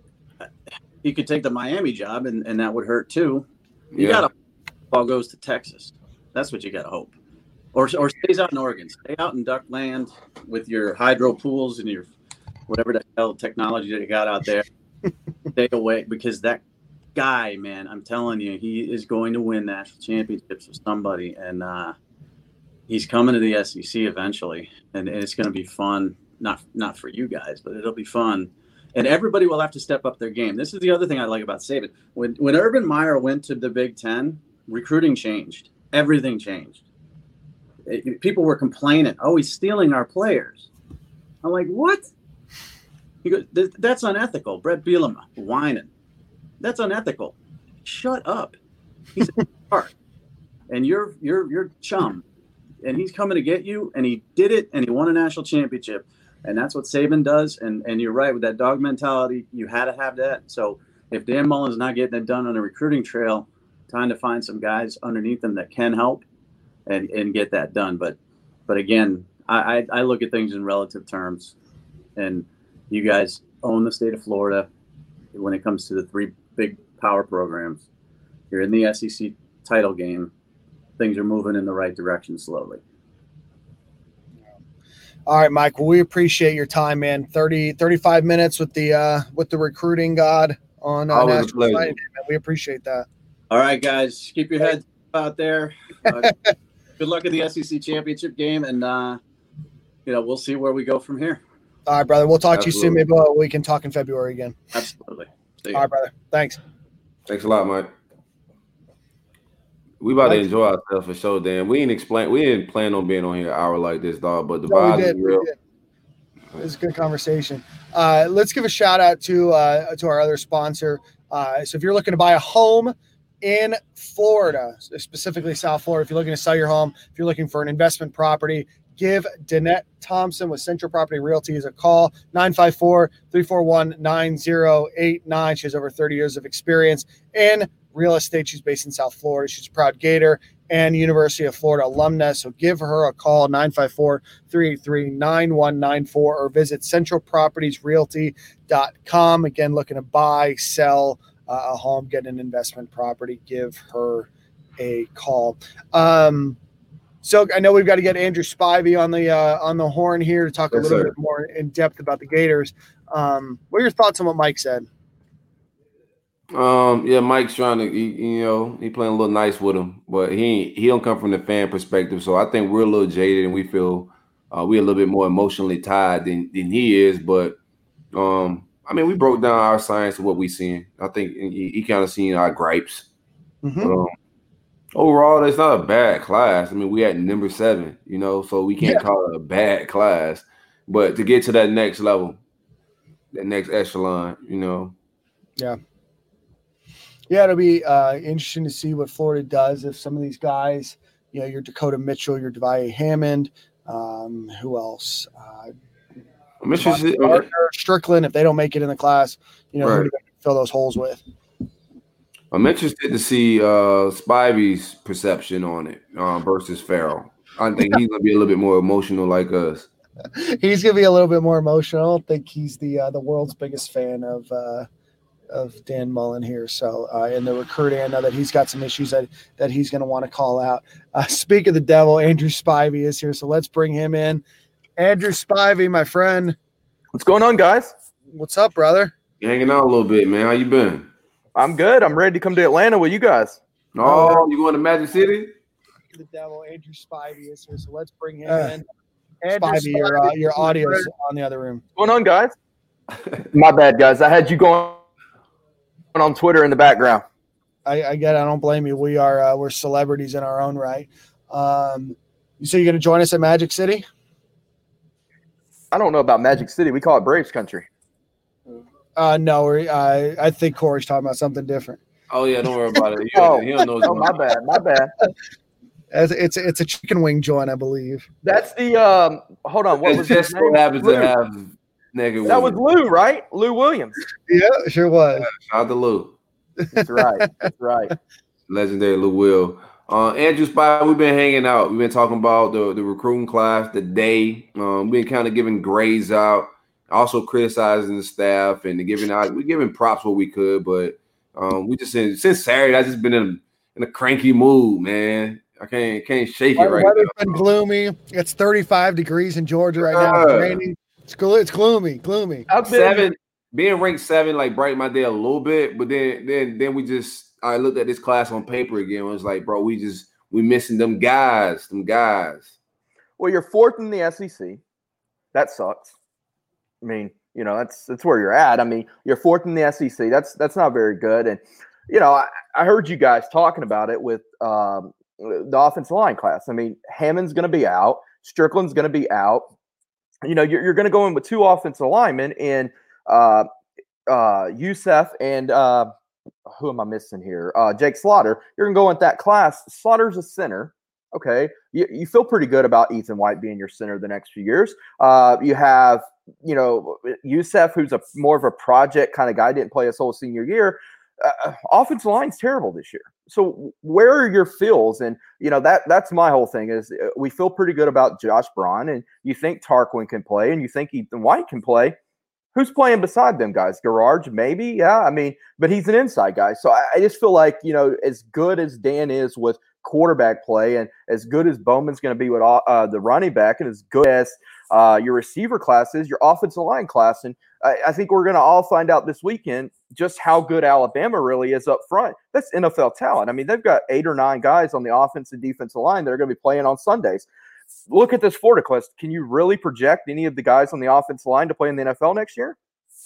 he could take the Miami job, and, and that would hurt too. You Yeah. got to ball goes to Texas. That's what you got to hope. Or or stays out in Oregon. Stay out in duck land with your hydro pools and your whatever the hell technology that you got out there. Stay away, because that guy, man, I'm telling you, he is going to win national championships with somebody, and uh, he's coming to the S E C eventually, and, and it's going to be fun. Not not for you guys, but it'll be fun, and everybody will have to step up their game. This is the other thing I like about Saban. When when Urban Meyer went to the Big Ten, recruiting changed. Everything changed. It, people were complaining, "Oh, he's stealing our players." I'm like, "What?" He goes, "That's unethical." Brett Bielema whining. That's unethical. Shut up. He's a part, and you're you're you're chum, and he's coming to get you. And he did it, and he won a national championship, and that's what Saban does. And and you're right with that dog mentality. You had to have that. So if Dan Mullen's not getting it done on a recruiting trail, time to find some guys underneath him that can help, and and get that done. But but again, I I, I look at things in relative terms, and you guys own the state of Florida when it comes to the three big power programs. You're in the S E C title game. Things are moving in the right direction slowly. All right, Mike. Well, we appreciate your time, man. thirty, thirty-five minutes with the uh, with the recruiting god on uh, National Signing Day, man. We appreciate that. All right, guys. Keep your heads out there. Uh, good luck at the S E C championship game, and uh, you know, we'll see where we go from here. All right, brother. We'll talk Absolutely. to you soon. Maybe uh, we can talk in February again. Absolutely. All right, brother. Thanks. Thanks a lot, Mike. We about Mike? to enjoy ourselves for sure, Dan. We didn't explain. We didn't plan on being on here an hour like this, dog. But the No, we vibes is did. We real. did. It was a good conversation. Uh, let's give a shout out to uh, to our other sponsor. Uh, so if you're looking to buy a home in Florida, specifically South Florida, if you're looking to sell your home, if you're looking for an investment property, give Danette Thompson with Central Property Realty a call, nine five four, three four one, nine zero eight nine. She has over thirty years of experience in real estate. She's based in South Florida. She's a proud Gator and University of Florida alumnus. So give her a call, nine five four, three eight three, nine one nine four, or visit central properties realty dot com. Again, looking to buy, sell, uh, a home, get an investment property, give her a call. Um, so I know we've got to get Andrew Spivey on the uh, on the horn here to talk yes, a little sir. bit more in depth about the Gators. Um, what are your thoughts on what Mike said? Um, yeah, Mike's trying to, he, you know, he playing a little nice with him, but he he don't come from the fan perspective. So I think we're a little jaded and we feel uh, we're a little bit more emotionally tied than than he is. But um, I mean, we broke down our science of what we seeing. I think he, he kind of seen our gripes. Mm-hmm. But, um, overall, it's not a bad class. I mean, we at number seven, you know, so we can't yeah. call it a bad class. But to get to that next level, that next echelon, you know, yeah. Yeah, it'll be uh, interesting to see what Florida does if some of these guys, you know, your Dakota Mitchell, your Devia Hammond, um, who else? Uh, Mitchell, Gardner, Strickland, if they don't make it in the class, you know, right. who do they fill those holes with? I'm interested to see uh, Spivey's perception on it uh, versus Farrell. I think he's going to be a little bit more emotional like us. He's going to be a little bit more emotional. I don't think he's the uh, the world's biggest fan of uh, – of Dan Mullen here. So uh, in the recruiting, I know that he's got some issues that, that he's going to want to call out. Uh, speak of the devil, Andrew Spivey is here. So let's bring him in. Andrew Spivey, my friend. What's going on, guys? What's up, brother? You hanging out a little bit, man. How you been? I'm good. I'm ready to come to Atlanta with you guys. Oh, you going to Magic City? The devil, Andrew Spivey is here. So let's bring him uh, in. Andrew Spivey, Spivey, your, uh, your audio is on the other room. What's going on, guys? My bad, guys. I had you going on Twitter in the background. I, I get it. I don't blame you. We are uh, we're celebrities in our own right. Um, so you're going to join us at Magic City? I don't know about Magic City. We call it Braves Country. Uh, no, we're, uh, I think Corey's talking about something different. Oh yeah, don't worry about it. He, oh, he don't know. Oh, my bad. My bad. It's, it's it's a chicken wing joint, I believe. That's the um. Hold on. What it was just so happens to have. Negative that was Lou, right? Lou Williams. Yeah, sure was. Shout out to Lou. That's right. That's right. Legendary Lou Will. Uh, Andrew Spivey, we've been hanging out. We've been talking about the, the recruiting class, the day. Um, we've been kind of giving grades out, also criticizing the staff and giving out. We're giving props what we could, but um, we just since Saturday, I just been in in a cranky mood, man. I can't can't shake it right now. Weather's been gloomy. It's thirty-five degrees in Georgia right now. It's raining. It's, gl- it's gloomy, gloomy. Seven, being ranked seven, like brightened my day a little bit, but then, then, then we just. I looked at this class on paper again. And was like, bro, we just we missing them guys, them guys. Well, you're fourth in the S E C. That sucks. I mean, you know, that's that's where you're at. I mean, you're fourth in the S E C. That's that's not very good. And you know, I, I heard you guys talking about it with um, the offensive line class. I mean, Hammond's going to be out. Strickland's going to be out. You know, you're, you're going to go in with two offensive linemen in uh, uh, Youssef and uh, who am I missing here? Uh, Jake Slaughter. You're going to go with that class. Slaughter's a center. Okay. You, you feel pretty good about Ethan White being your center the next few years. Uh, you have, you know, Youssef, who's a more of a project kind of guy, didn't play his whole senior year. Uh, offensive line's terrible this year. So where are your feels? And, you know, that that's my whole thing is we feel pretty good about Josh Braun, and you think Tarquin can play, and you think Ethan White can play. Who's playing beside them guys? Garage, maybe? Yeah, I mean, but he's an inside guy. So I, I just feel like, you know, as good as Dan is with quarterback play and as good as Bowman's going to be with uh, the running back and as good as uh, your receiver class is, your offensive line class. And I, I think we're going to all find out this weekend just how good Alabama really is up front. That's N F L talent. I mean, they've got eight or nine guys on the offensive and defensive line that are going to be playing on Sundays. Look at this Florida class. Can you really project any of the guys on the offensive line to play in the N F L next year?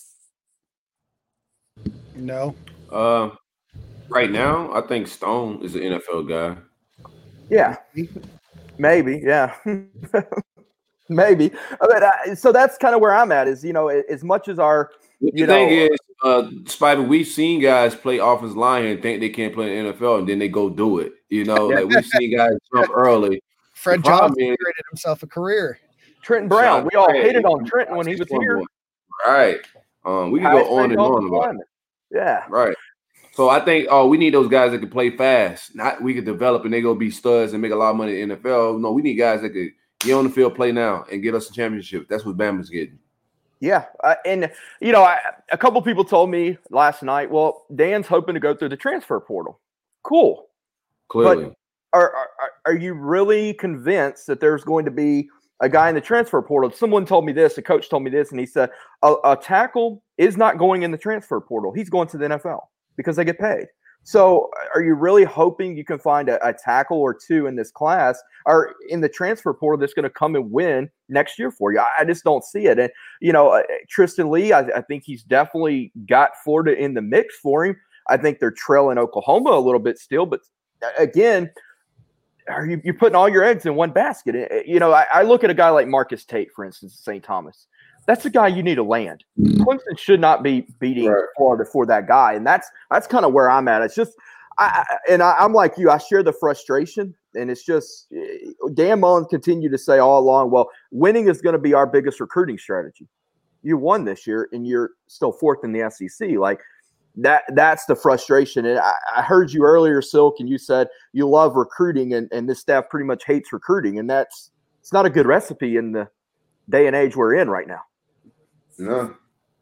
No. Uh, right now, I think Stone is an N F L guy. Yeah, maybe. Yeah, maybe. But I, so that's kind of where I'm at. Is you know, as much as our the you thing know, is, uh, Spivey, we've seen guys play offensive line and think they can't play in the N F L, and then they go do it. You know, like we've seen guys jump early. Fred Johnson created himself a career. Trenton Brown. We all hated on Trenton when he was here. Right. Um, we can go on and on about it. Yeah. Right. So I think, oh, we need those guys that can play fast. Not we could develop and they go be studs and make a lot of money in the N F L. No, we need guys that could get on the field, play now, and get us a championship. That's what Bama's getting. Yeah, uh, and you know, I, a couple people told me last night, well, Dan's hoping to go through the transfer portal. Cool. Clearly. But are, are are you really convinced that there's going to be a guy in the transfer portal? Someone told me this, a coach told me this, and he said a, a tackle is not going in the transfer portal. He's going to the N F L because they get paid. So are you really hoping you can find a, a tackle or two in this class or in the transfer portal that's going to come and win next year for you? I, I just don't see it. And, you know, uh, Tristan Lee, I, I think he's definitely got Florida in the mix for him. I think they're trailing Oklahoma a little bit still. But, again, are you, you're putting all your eggs in one basket. You know, I, I look at a guy like Marcus Tate, for instance, at Saint Thomas. That's a guy you need to land. Clemson should not be beating right. Florida for that guy, and that's that's kind of where I'm at. It's just, I, and I, I'm like you. I share the frustration, and it's just Dan Mullen continued to say all along, well, winning is going to be our biggest recruiting strategy. You won this year, and you're still fourth in the S E C. Like that, that's the frustration. And I, I heard you earlier, Silk, and you said you love recruiting, and, and this staff pretty much hates recruiting, and that's it's not a good recipe in the day and age we're in right now. No.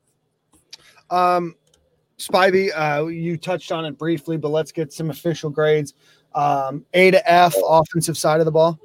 Um, Spivey, uh, you touched on it briefly, but let's get some official grades. Um, A to F, offensive side of the ball.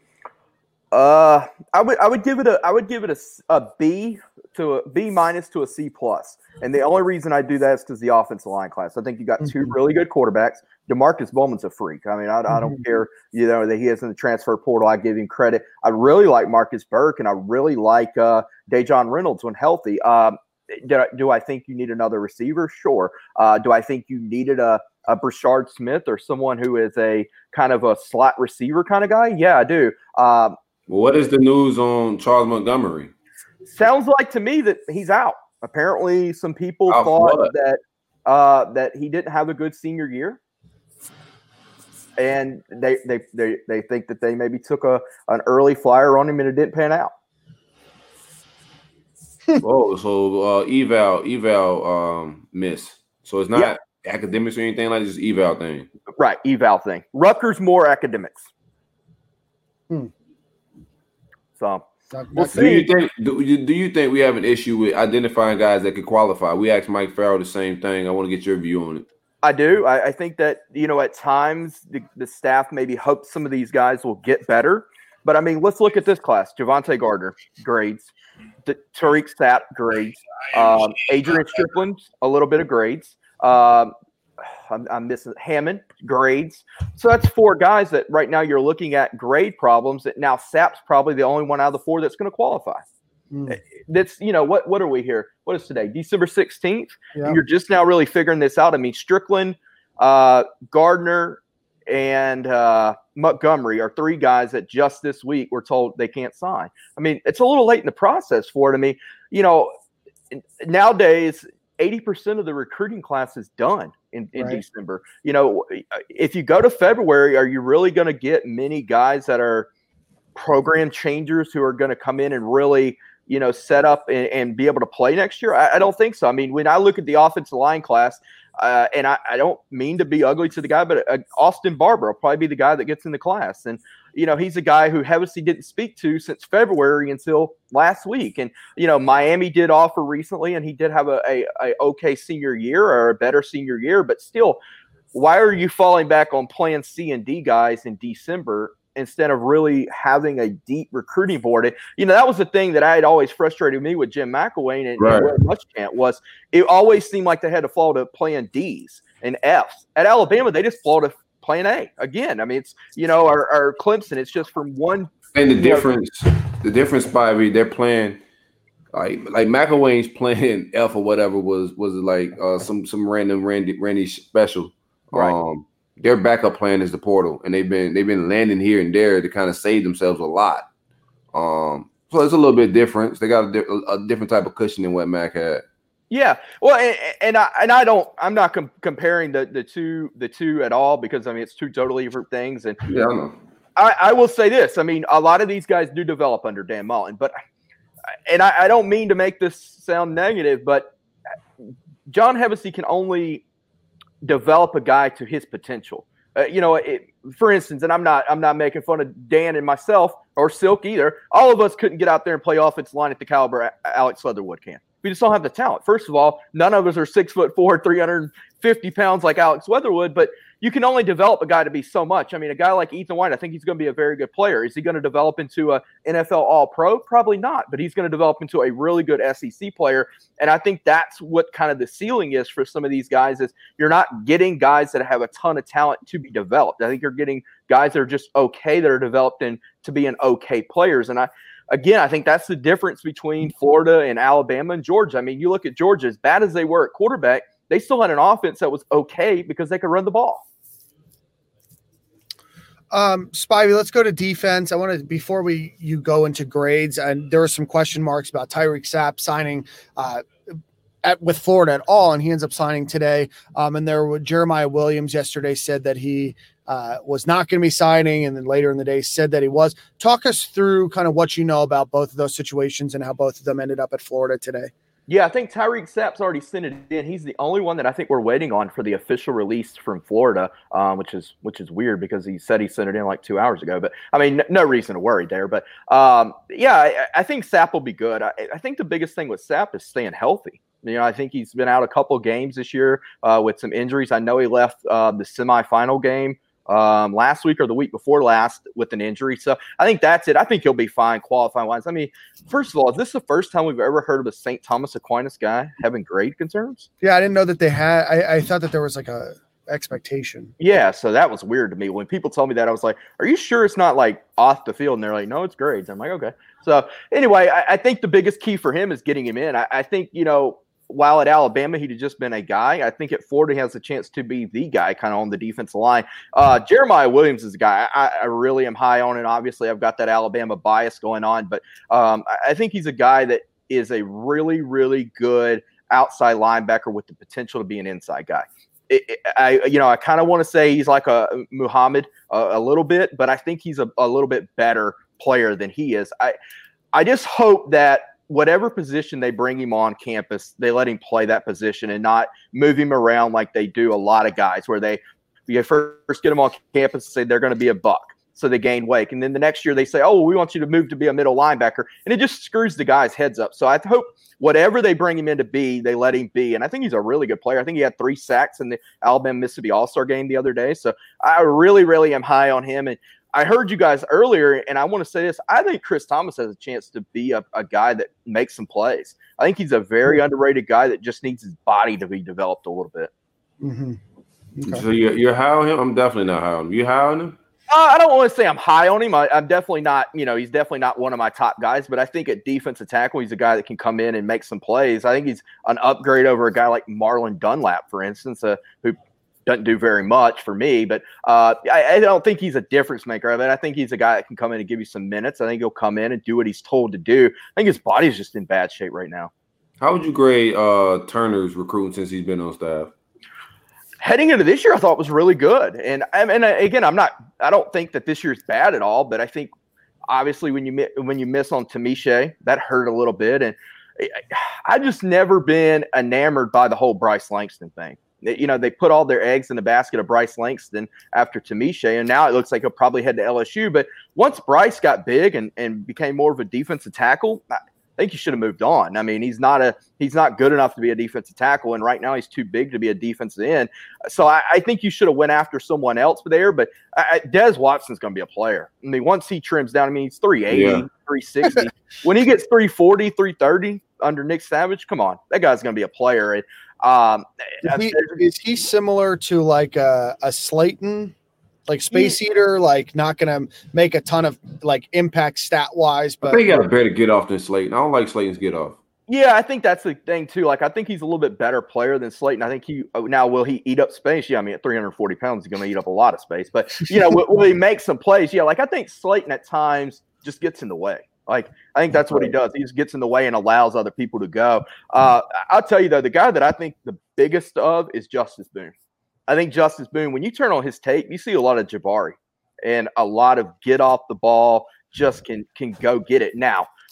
Uh, I would I would give it a I would give it a, a B to a B minus to a C plus, and the only reason I do that is because the offensive line class. I think you got two mm-hmm. really good quarterbacks. DeMarcus Bowman's a freak. I mean, I, I don't mm-hmm. care, you know, that he is in the transfer portal. I give him credit. I really like Marcus Burke, and I really like uh, Dejon Reynolds when healthy. Um, do, I, do I think you need another receiver? Sure. Uh, do I think you needed a, a Brashard Smith or someone who is a kind of a slot receiver kind of guy? Yeah, I do. Um, well, what is the news on Charles Montgomery? Sounds like to me that he's out. Apparently, some people out thought what? that uh, that he didn't have a good senior year. And they, they they they think that they maybe took a an early flyer on him and it didn't pan out. Oh, so uh, eval eval um, miss. So it's not Yeah. academics or anything like this, just eval thing. Right, eval thing. Rutgers more academics. Hmm. So Not, we'll not Do you think do you, do you think we have an issue with identifying guys that could qualify? We asked Mike Farrell the same thing. I want to get your view on it. I do. I, I think that, you know, at times the, the staff maybe hopes some of these guys will get better. But, I mean, let's look at this class. Javonte Gardner, grades. D- Tariq Sapp, grades. Um, Adrian Strickland, a little bit of grades. Um, I'm, I'm missing Hammond, grades. So that's four guys that right now you're looking at grade problems that now Sapp's probably the only one out of the four that's going to qualify. Mm. That's, you know, what what are we here? What is today? December sixteenth? Yeah. You're just now really figuring this out. I mean, Strickland, uh, Gardner, and uh, Montgomery are three guys that just this week were told they can't sign. I mean, it's a little late in the process for it. I mean, you know, nowadays, eighty percent of the recruiting class is done in, in right. December. You know, if you go to February, are you really going to get many guys that are program changers who are going to come in and really, you know, set up and, and be able to play next year? I, I don't think so. I mean, when I look at the offensive line class, uh, and I, I don't mean to be ugly to the guy, but uh, Austin Barber will probably be the guy that gets in the class. And, you know, he's a guy who Hevesy didn't speak to since February until last week. And, you know, Miami did offer recently, and he did have a, a, a okay senior year or a better senior year. But still, why are you falling back on plan C and D guys in December instead of really having a deep recruiting board? And, you know, that was the thing that I had always frustrated me with Jim McElwain and, right. and Will Muschamp was it always seemed like they had to fall to plan D's and F's. At Alabama, they just fall to plan A again. I mean, it's, you know, our, our Clemson, it's just from one. And the difference, know, the difference, Spivey, they're playing like like McElwain's playing F or whatever was was like uh, some some random Randy Randy special. Right. Um, their backup plan is the portal, and they've been they've been landing here and there to kind of save themselves a lot. Um, so it's a little bit different. They got a, a different type of cushion than what Mac had. Yeah, well, and, and I and I don't. I'm not com- comparing the, the two the two at all because I mean it's two totally different things. And yeah, I know. I, I will say this. I mean, a lot of these guys do develop under Dan Mullen, but and I, I don't mean to make this sound negative, but John Hevesy can only develop a guy to his potential. Uh, you know, it, for instance, and I'm not I'm not making fun of Dan and myself or Silk either. All of us couldn't get out there and play offensive line at the caliber Alex Leatherwood can. We just don't have the talent. First of all, none of us are six foot four, three hundred fifty pounds like Alex Leatherwood, but you can only develop a guy to be so much. I mean, a guy like Ethan White, I think he's going to be a very good player. Is he going to develop into a N F L All-Pro? Probably not, but he's going to develop into a really good S E C player. And I think that's what kind of the ceiling is for some of these guys is you're not getting guys that have a ton of talent to be developed. I think you're getting guys that are just okay, that are developed into being okay players. And I, Again, I think that's the difference between Florida and Alabama and Georgia. I mean, you look at Georgia, as bad as they were at quarterback, they still had an offense that was okay because they could run the ball. Um, Spivey, let's go to defense. I want to, before we you go into grades, and there are some question marks about Tyreek Sapp signing uh, at with Florida at all, and he ends up signing today. Um, and there, Jeremiah Williams yesterday said that he uh, was not going to be signing, and then later in the day said that he was. Talk us through kind of what you know about both of those situations and how both of them ended up at Florida today. Yeah, I think Tyreek Sapp's already sent it in. He's the only one that I think we're waiting on for the official release from Florida, um, which is which is weird because he said he sent it in like two hours ago. But, I mean, no, no reason to worry there. But, um, yeah, I, I think Sapp will be good. I, I think the biggest thing with Sapp is staying healthy. You know, I think he's been out a couple games this year uh, with some injuries. I know he left uh, the semifinal game um, last week or the week before last with an injury. So I think that's it. I think he'll be fine qualifying wise. I mean, first of all, is this the first time we've ever heard of a Saint Thomas Aquinas guy having grade concerns? Yeah, I didn't know that they had. I, I thought that there was like a expectation. Yeah, so that was weird to me. When people told me that, I was like, are you sure it's not like off the field? And they're like, no, it's grades. I'm like, okay. So anyway, I, I think the biggest key for him is getting him in. I, I think, you know, while at Alabama, he'd have just been a guy. I think at Florida, he has a chance to be the guy kind of on the defensive line. Uh, Jeremiah Williams is a guy I, I really am high on, and obviously I've got that Alabama bias going on, but um, I, I think he's a guy that is a really, really good outside linebacker with the potential to be an inside guy. It, it, I, you know, I kind of want to say he's like a Muhammad uh, a little bit, but I think he's a, a little bit better player than he is. I, I just hope that whatever position they bring him on campus, they let him play that position and not move him around like they do a lot of guys where they you first get them on campus and say they're going to be a buck. So they gain weight. And then the next year they say, oh, well, we want you to move to be a middle linebacker. And it just screws the guy's heads up. So I hope whatever they bring him in to be, they let him be. And I think he's a really good player. I think he had three sacks in the Alabama-Mississippi All-Star game the other day. So I really, really am high on him. And I heard you guys earlier, and I want to say this. I think Chris Thomas has a chance to be a, a guy that makes some plays. I think he's a very underrated guy that just needs his body to be developed a little bit. Mm-hmm. Okay. So you're, you're high on him? I'm definitely not high on him. You high on him? Uh, I don't want to say I'm high on him. I, I'm definitely not, you know, he's definitely not one of my top guys, but I think at defensive tackle, he's a guy that can come in and make some plays. I think he's an upgrade over a guy like Marlon Dunlap, for instance, uh, who doesn't do very much for me, but uh, I, I don't think he's a difference maker. I mean, I think he's a guy that can come in and give you some minutes. I think he'll come in and do what he's told to do. I think his body's just in bad shape right now. How would you grade uh, Turner's recruiting since he's been on staff? Heading into this year, I thought was really good. And, and again, I'm not – I don't think that this year's bad at all, but I think obviously when you when you miss on Tamiche, that hurt a little bit. And I've just never been enamored by the whole Bryce Langston thing. You know, they put all their eggs in the basket of Bryce Langston after Tamiche, and now it looks like he'll probably head to L S U. But once Bryce got big and, and became more of a defensive tackle, I think he should have moved on. I mean, he's not a he's not good enough to be a defensive tackle, and right now he's too big to be a defensive end. So I, I think you should have went after someone else there. But I, Des Watson's going to be a player. I mean, once he trims down, I mean, he's three eighty, yeah. three sixty. When he gets three forty, three thirty under Nick Savage, come on, that guy's going to be a player. And Um, is, he, is he similar to like a, a Slayton, like Space he, Eater, like not going to make a ton of like impact stat wise? But I think he got a better get off than Slayton. I don't like Slayton's get off. Yeah, I think that's the thing too. Like, I think he's a little bit better player than Slayton. I think he now will he eat up space? Yeah, I mean at three hundred forty pounds, he's going to eat up a lot of space. But you know, will, will he make some plays? Yeah, like I think Slayton at times just gets in the way. Like, I think that's what he does. He just gets in the way and allows other people to go. Uh, I'll tell you, though, the guy that I think the biggest of is Justice Boone. I think Justice Boone, when you turn on his tape, you see a lot of Jabari and a lot of get off the ball, just can can go get it. Now,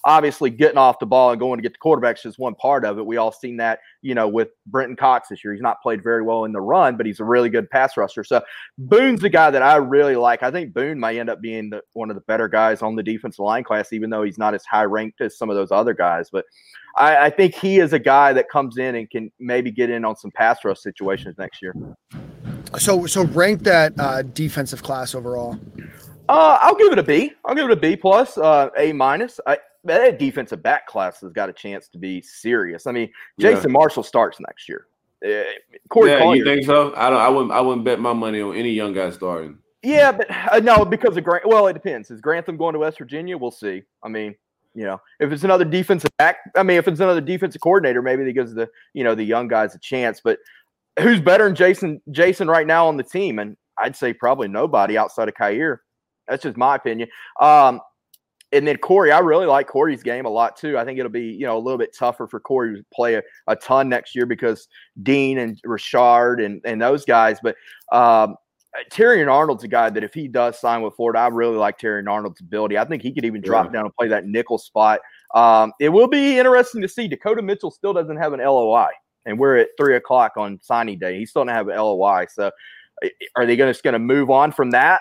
obviously getting off the ball and going to get the quarterback is just one part of it. We all seen that, you know, with Brenton Cox this year. He's not played very well in the run, but he's a really good pass rusher. So Boone's the guy that I really like. I think Boone might end up being the, one of the better guys on the defensive line class, even though he's not as high ranked as some of those other guys. But I, I think he is a guy that comes in and can maybe get in on some pass rush situations next year. So, so rank that uh, defensive class overall. Uh, I'll give it a B. I'll give it a B plus, uh, A minus. I, that defensive back class has got a chance to be serious. I mean, Jason yeah. Marshall starts next year. Uh, Corey yeah, Collier, you think so? I don't. I wouldn't. I wouldn't bet my money on any young guy starting. Yeah, but uh, no, because of Grant. Well, it depends. Is Grantham going to West Virginia? We'll see. I mean, you know, if it's another defensive back, I mean, if it's another defensive coordinator, maybe he gives the you know the young guys a chance. But who's better than Jason? Jason right now on the team, and I'd say probably nobody outside of Kaiir. That's just my opinion. Um, and then Corey, I really like Corey's game a lot too. I think it'll be, you know, a little bit tougher for Corey to play a, a ton next year because Dean and Richard and, and those guys. But um, Terrion Arnold's a guy that if he does sign with Florida, I really like Terrion Arnold's ability. I think he could even drop yeah. down and play that nickel spot. Um, it will be interesting to see. Dakota Mitchell still doesn't have an L O I, and we're at three o'clock on signing day. He still doesn't have an L O I. So are they gonna, just going to move on from that?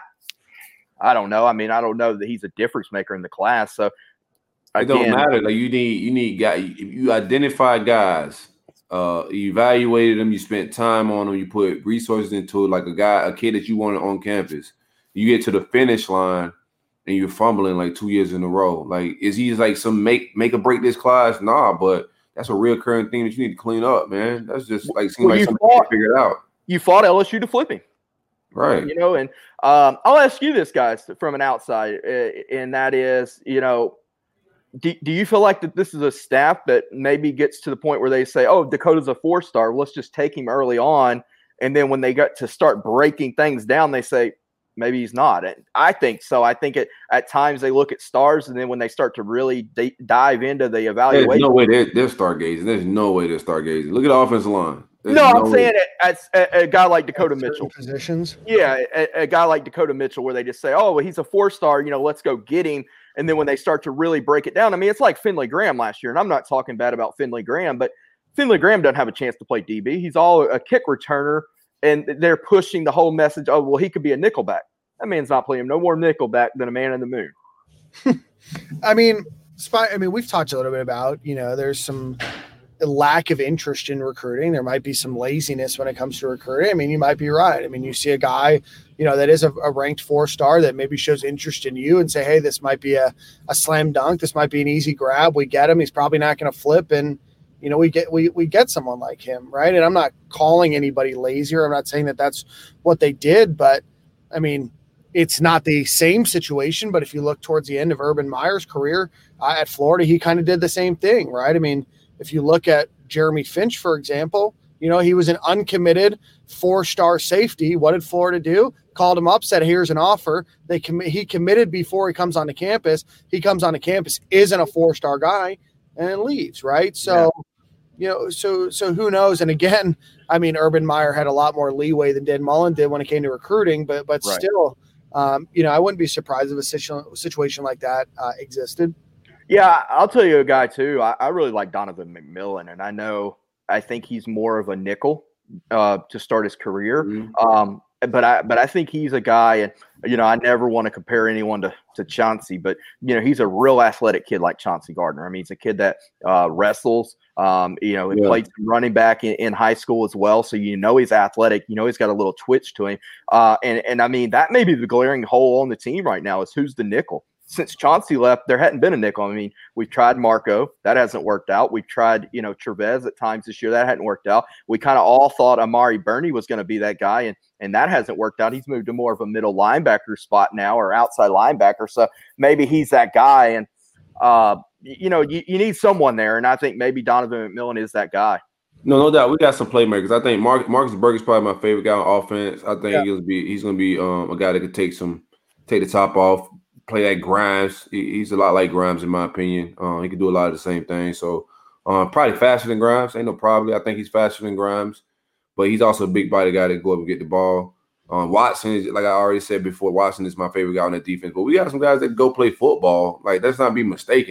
I don't know. I mean, I don't know that he's a difference maker in the class. So again, it don't matter. Like you need, you need guys. You identify guys. Uh, you evaluated them. You spent time on them. You put resources into it. Like a guy, a kid that you wanted on campus. You get to the finish line and you're fumbling like two years in a row. Like, is he like some make make or break this class? Nah, but that's a reoccurring thing that you need to clean up, man. That's just like seems well, like something you figured out. You fought L S U to flip him. Right. You know, and um, I'll ask you this, guys, from an outside, uh, and that is, you know, do, do you feel like that this is a staff that maybe gets to the point where they say, oh, Dakota's a four-star, let's just take him early on, and then when they got to start breaking things down, they say, maybe he's not. And I think so. I think it, at times they look at stars, and then when they start to really d- dive into the evaluation. There's no way they're, they're stargazing. There's no way they're stargazing. Look at the offensive line. There's no, no I'm saying it as a, a guy like Dakota Mitchell. Positions. Yeah, a, a guy like Dakota Mitchell, where they just say, "Oh, well, he's a four-star. You know, let's go get him." And then when they start to really break it down, I mean, it's like Finley Graham last year, and I'm not talking bad about Finley Graham, but Finley Graham doesn't have a chance to play D B. He's all a kick returner, and they're pushing the whole message. Oh, well, he could be a nickelback. That man's not playing no more nickelback than a man in the moon. I mean, I mean, we've talked a little bit about, you know, there's some lack of interest in recruiting. There might be some laziness when it comes to recruiting. I mean, you might be right. I mean, you see a guy, you know, that is a, a ranked four star that maybe shows interest in you and say, hey, this might be a, a slam dunk. This might be an easy grab. We get him. He's probably not going to flip. And, you know, we get, we, we get someone like him. Right. And I'm not calling anybody lazy, or I'm not saying that that's what they did, but I mean, it's not the same situation, but if you look towards the end of Urban Meyer's career uh, at Florida, he kind of did the same thing, right? I mean, if you look at Jeremy Finch, for example, you know, he was an uncommitted four-star safety. What did Florida do? Called him up, said, here's an offer. They com- He committed before he comes onto campus. He comes onto campus, isn't a four-star guy, and then leaves, right? So, yeah. you know, so so who knows? And again, I mean, Urban Meyer had a lot more leeway than Dan Mullen did when it came to recruiting, but but right. still, um, you know, I wouldn't be surprised if a situ- situation like that uh, existed. Yeah, I'll tell you a guy too. I, I really like Donovan McMillan, and I know I think he's more of a nickel uh, to start his career. Mm-hmm. Um, but I but I think he's a guy, and you know, I never want to compare anyone to to Chauncey, but you know, he's a real athletic kid like Chauncey Gardner. I mean, he's a kid that uh, wrestles. Um, you know, he yeah. played some running back in, in high school as well, so you know he's athletic. You know, he's got a little twitch to him. Uh, and and I mean, that may be the glaring hole on the team right now is who's the nickel. Since Chauncey left, there hadn't been a nickel. I mean, we've tried Marco. That hasn't worked out. We've tried, you know, Trevez at times this year. That hadn't worked out. We kind of all thought Amari Burney was going to be that guy, and and that hasn't worked out. He's moved to more of a middle linebacker spot now, or outside linebacker. So maybe he's that guy. And, uh, you know, you, you need someone there, and I think maybe Donovan McMillan is that guy. No, no doubt. We got some playmakers. I think Mark, Marcus Burke is probably my favorite guy on offense. I think yeah. he'll be he's going to be um, a guy that could take some take the top off. Play that Grimes. He's a lot like Grimes in my opinion. Uh, he can do a lot of the same things. So uh, probably faster than Grimes. Ain't no probably. I think he's faster than Grimes, but he's also a big body guy that go up and get the ball. Um, Watson is, like I already said before, Watson is my favorite guy on that defense. But we got some guys that go play football. Like, let's not be mistaken.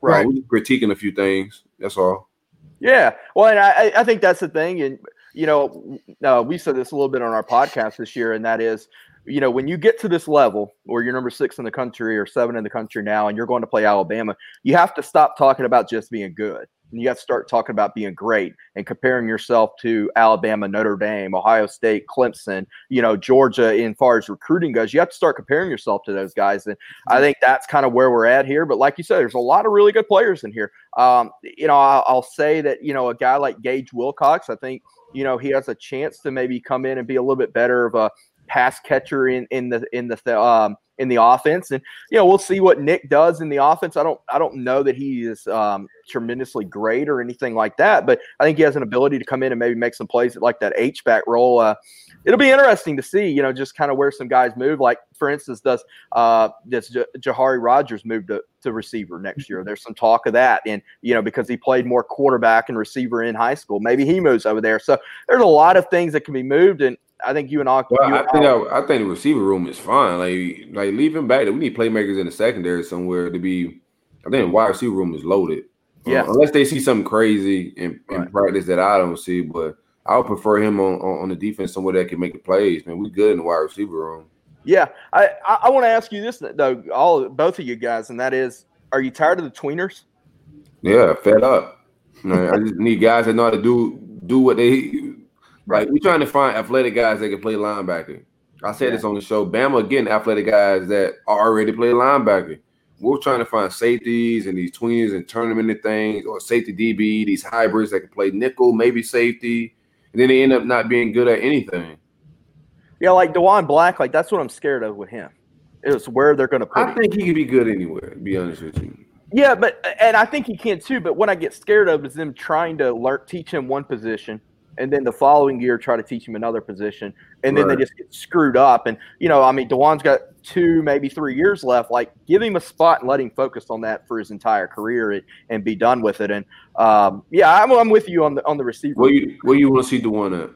Right. We're critiquing a few things. That's all. Yeah. Well, and I, I think that's the thing. And, you know, uh, we said this a little bit on our podcast this year, and that is, you know, when you get to this level where you're number six in the country or seven in the country now, and you're going to play Alabama, you have to stop talking about just being good. And you have to start talking about being great and comparing yourself to Alabama, Notre Dame, Ohio State, Clemson, you know, Georgia. In far as recruiting goes, you have to start comparing yourself to those guys. And I think that's kind of where we're at here. But like you said, there's a lot of really good players in here. Um, you know, I'll, I'll say that, you know, a guy like Gage Wilcox, I think, you know, he has a chance to maybe come in and be a little bit better of a pass catcher in, in the, in the, um, in the offense. And, you know, we'll see what Nick does in the offense. I don't, I don't know that he is um, tremendously great or anything like that, but I think he has an ability to come in and maybe make some plays like that H-back role. Uh, it'll be interesting to see, you know, just kind of where some guys move. Like, for instance, does uh, does J- Jahari Rogers move to, to receiver next year? There's some talk of that. And, you know, because he played more quarterback and receiver in high school, maybe he moves over there. So there's a lot of things that can be moved. And I think you and I. Well, you I and think I, I, I think the receiver room is fine. Like, like leave him back. We need playmakers in the secondary somewhere to be. I think the wide receiver room is loaded. Yeah. Uh, unless they see something crazy in, in Right. practice that I don't see, but I would prefer him on, on, on the defense somewhere that can make the plays. Man, we good in the wide receiver room. Yeah, I I, I want to ask you this though, all both of you guys, and that is, are you tired of the tweeners? Yeah, fed up. You know, I just need guys that know how to do do what they like. We're trying to find athletic guys that can play linebacker. I said Yeah. this on the show. Bama getting athletic guys that already play linebacker. We're trying to find safeties and these tweeners and turn them into things, or safety D B, these hybrids that can play nickel, maybe safety, and then they end up not being good at anything. Yeah, like DeJuan Black, like that's what I'm scared of with him. It's where they're going to put I him. think he can be good anywhere, to be honest with you. Yeah, but and I think he can too. But what I get scared of is them trying to learn, teach him one position, and then the following year try to teach him another position, and then Right. they just get screwed up. And you know, I mean, DeJuan's got two, maybe three years left. Like, give him a spot and let him focus on that for his entire career and, and be done with it. And um, yeah, I'm, I'm with you on the on the receiver. Where you where you want to see the one at?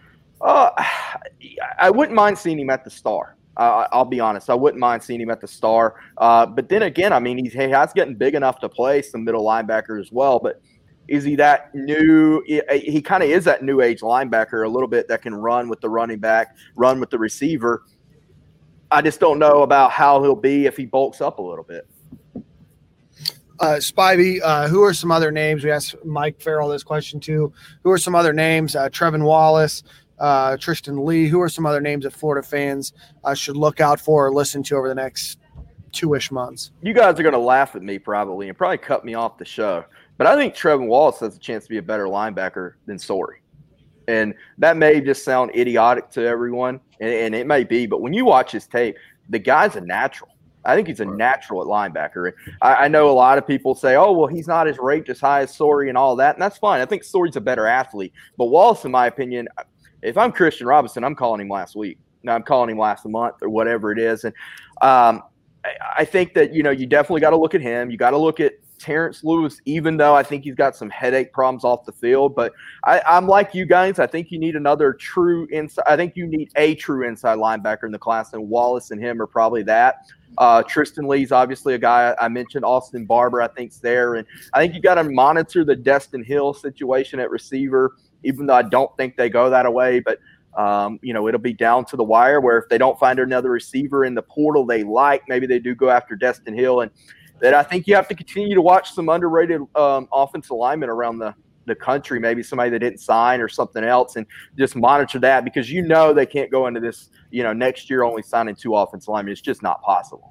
Uh, I wouldn't mind seeing him at the Star. Uh, I'll be honest. I wouldn't mind seeing him at the Star. Uh, but then again, I mean, he's, he has getting big enough to play some middle linebacker as well. But is he that new? He, he kind of is that new age linebacker a little bit that can run with the running back, run with the receiver. I just don't know about how he'll be if he bulks up a little bit. Uh, Spivey, uh, who are some other names? We asked Mike Farrell this question too. Who are some other names? Uh, Trevin Wallace, uh, Tristan Lee. Who are some other names that Florida fans uh, should look out for or listen to over the next two-ish months? You guys are going to laugh at me probably and probably cut me off the show. But I think Trevin Wallace has a chance to be a better linebacker than Sorey. And that may just sound idiotic to everyone, and, and it may be. But when you watch his tape, the guy's a natural. I think he's a natural at linebacker. I, I know a lot of people say, oh, well, he's not as ranked as high as Sorey and all that, and that's fine. I think Sorey's a better athlete. But Wallace, in my opinion, if I'm Christian Robinson, I'm calling him last week. Now I'm calling him last month or whatever it is. And um, I, I think that, you know, you definitely got to look at him. You got to look at Terrence Lewis, even though I think he's got some headache problems off the field. But I, I'm like you guys. I think you need another true inside. I think you need a true inside linebacker in the class, and Wallace and him are probably that. Uh, Tristan Lee's obviously a guy I mentioned. Austin Barber, I think, is there. And I think you got to monitor the Destin Hill situation at receiver, even though I don't think they go that away. But, um, you know, it'll be down to the wire where if they don't find another receiver in the portal they like, maybe they do go after Destin Hill. And that I think you have to continue to watch some underrated um, offensive linemen around the, the country, maybe somebody that didn't sign or something else, and just monitor that because you know they can't go into this, you know, next year only signing two offensive linemen. It's just not possible.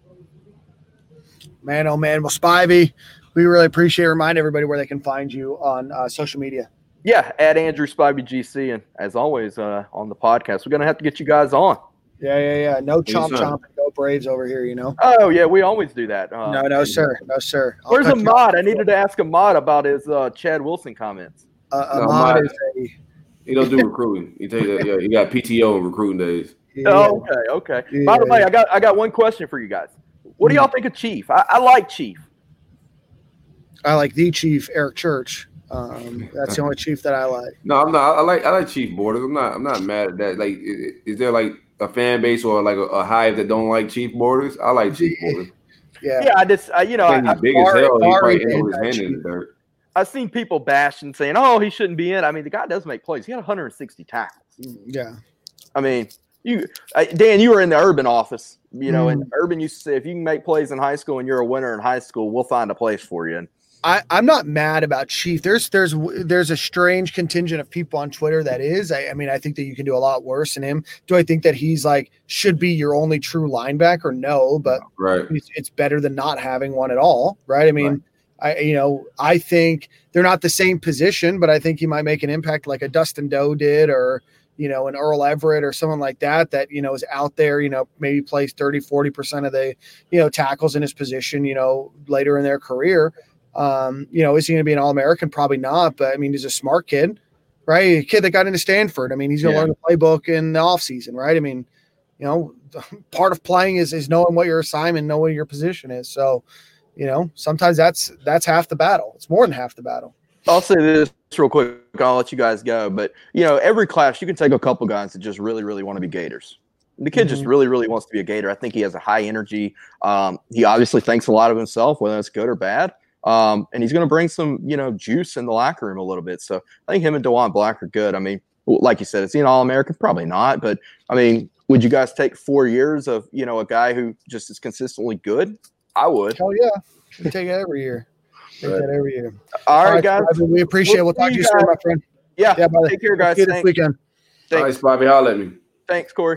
Man, oh, man. Well, Spivey, we really appreciate it. Remind everybody where they can find you on uh, social media. Yeah, at Andrew Spivey G C, and as always uh, on the podcast, we're going to have to get you guys on. Yeah, yeah, yeah. No chomp Yes, chomp and go Braves over here, you know. Oh, yeah, we always do that. Uh, No, no, sir. No, sir. I'll Where's cut you Ahmad? off. I needed to ask Ahmad about his uh, Chad Wilson comments. Uh, No, Ahmad Ahmad- is a He don't do recruiting. He take that. Yeah, he got P T O and recruiting days. yeah. Oh, okay, okay. Yeah. By the way, I got I got one question for you guys. What do y'all think of Chief? I, I like Chief. I like the Chief, Eric Church. Um, that's the only Chief that I like. No, I'm not. I like I like Chief Borders. I'm not. I'm not mad at that. Like, is, is there like a fan base or like a, a hive that don't like Chief Borders? I like Chief Borders. Yeah, yeah. I just, I, you know, I, he's I, big as hell. He probably Ari ended his and hand in Chief. the dirt. I've seen people bash and saying, "Oh, he shouldn't be in." I mean, the guy does make plays. He had one hundred sixty tackles. Yeah. I mean, you, uh, Dan, you were in the Urban office, you know, Mm. and Urban used to say, if you can make plays in high school and you're a winner in high school, we'll find a place for you. And I, I'm not mad about Chief. There's there's there's a strange contingent of people on Twitter that is. I, I mean, I think that you can do a lot worse than him. Do I think that he's like should be your only true linebacker? No, but Right. it's, it's better than not having one at all, right? I mean, right. I you know I think they're not the same position, but I think he might make an impact like a Dustin Doe did, or you know an Earl Everett or someone like that that you know is out there. You know, maybe plays thirty, forty percent of the you know tackles in his position. You know, later in their career. Um, you know, is he going to be an All-American? Probably not, but I mean, he's a smart kid, right? A kid that got into Stanford. I mean, he's going to yeah. learn the playbook in the offseason, right? I mean, you know, part of playing is is knowing what your assignment, knowing what your position is. So, you know, sometimes that's that's half the battle. It's more than half the battle. I'll say this real quick. I'll let you guys go. But, you know, every class you can take a couple guys that just really, really want to be Gators. The kid mm-hmm. just really, really wants to be a Gator. I think he has a high energy. Um, he obviously thinks a lot of himself, whether it's good or bad. Um, and he's going to bring some, you know, juice in the locker room a little bit. So I think him and DeJuan Black are good. I mean, like you said, is he an All-American? Probably not. But, I mean, would you guys take four years of, you know, a guy who just is consistently good? I would. Hell yeah. We take it every year. Take right. that every year. All, All right, guys. Bobby, we appreciate we'll it. We'll talk to you soon, my friend. Yeah. yeah take care, guys. See you this weekend. Thanks. Nice, Bobby. Holler at me. Thanks, Corey.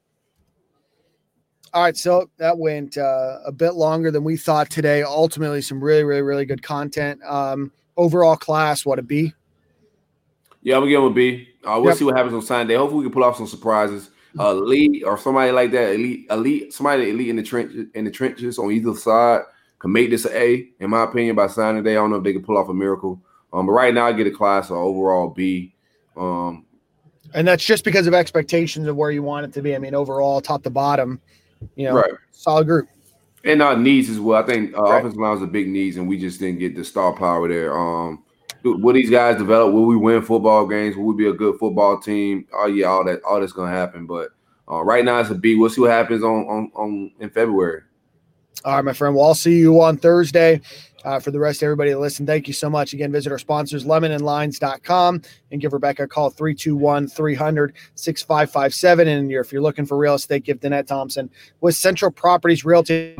All right, so that went uh, a bit longer than we thought today. Ultimately, some really, really, really good content. Um, overall class, what, a B? Yeah, I'm going to give him a B. Uh, we'll yep. see what happens on Sunday. Hopefully we can pull off some surprises. Uh, elite or somebody like that, elite, elite, somebody elite in the trenches, in the trenches on either side can make this an A, in my opinion, by Sunday. I don't know if they can pull off a miracle. Um, but right now I get a class of overall B. Um, and that's just because of expectations of where you want it to be. I mean, overall, top to bottom. You know, right. solid group. And our needs as well. I think uh, right. offensive line was a big needs, and we just didn't get the star power there. Um, will these guys develop? Will we win football games? Will we be a good football team? Oh, yeah, all that, all that's going to happen. But uh, right now it's a B. We'll see what happens on, on, on in February. All right, my friend. Well, I'll see you on Thursday. Uh, for the rest of everybody to listen, thank you so much. Again, visit our sponsors, lemon and lines dot com, and give Rebecca a call, three two one, three hundred, six five five seven. And you're, if you're looking for real estate, give Danette Thompson with Central Properties Realty.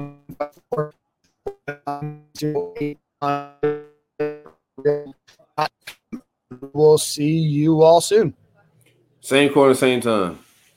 We'll see you all soon. Same corner, same time.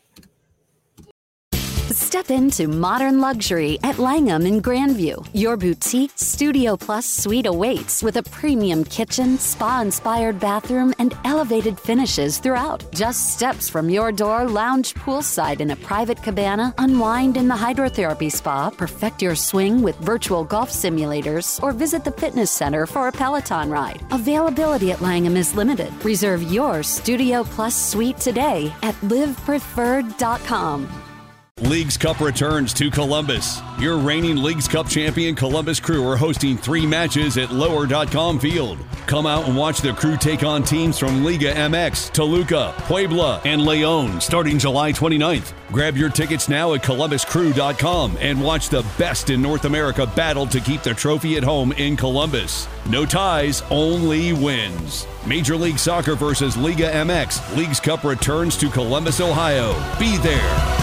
Step into modern luxury at Langham in Grandview. Your boutique Studio Plus suite awaits with a premium kitchen, spa-inspired bathroom, and elevated finishes throughout. Just steps from your door, lounge poolside in a private cabana, unwind in the hydrotherapy spa, perfect your swing with virtual golf simulators, or visit the fitness center for a Peloton ride. Availability at Langham is limited. Reserve your Studio Plus suite today at live preferred dot com. Leagues Cup returns to Columbus. Your reigning Leagues Cup champion Columbus Crew are hosting three matches at lower dot com Field. Come out and watch the Crew take on teams from Liga M X, Toluca, Puebla, and Leon starting July twenty-ninth. Grab your tickets now at columbus crew dot com and watch the best in North America battle to keep the trophy at home in Columbus. No ties, only wins. Major League Soccer versus Liga M X. Leagues Cup returns to Columbus, Ohio. Be there.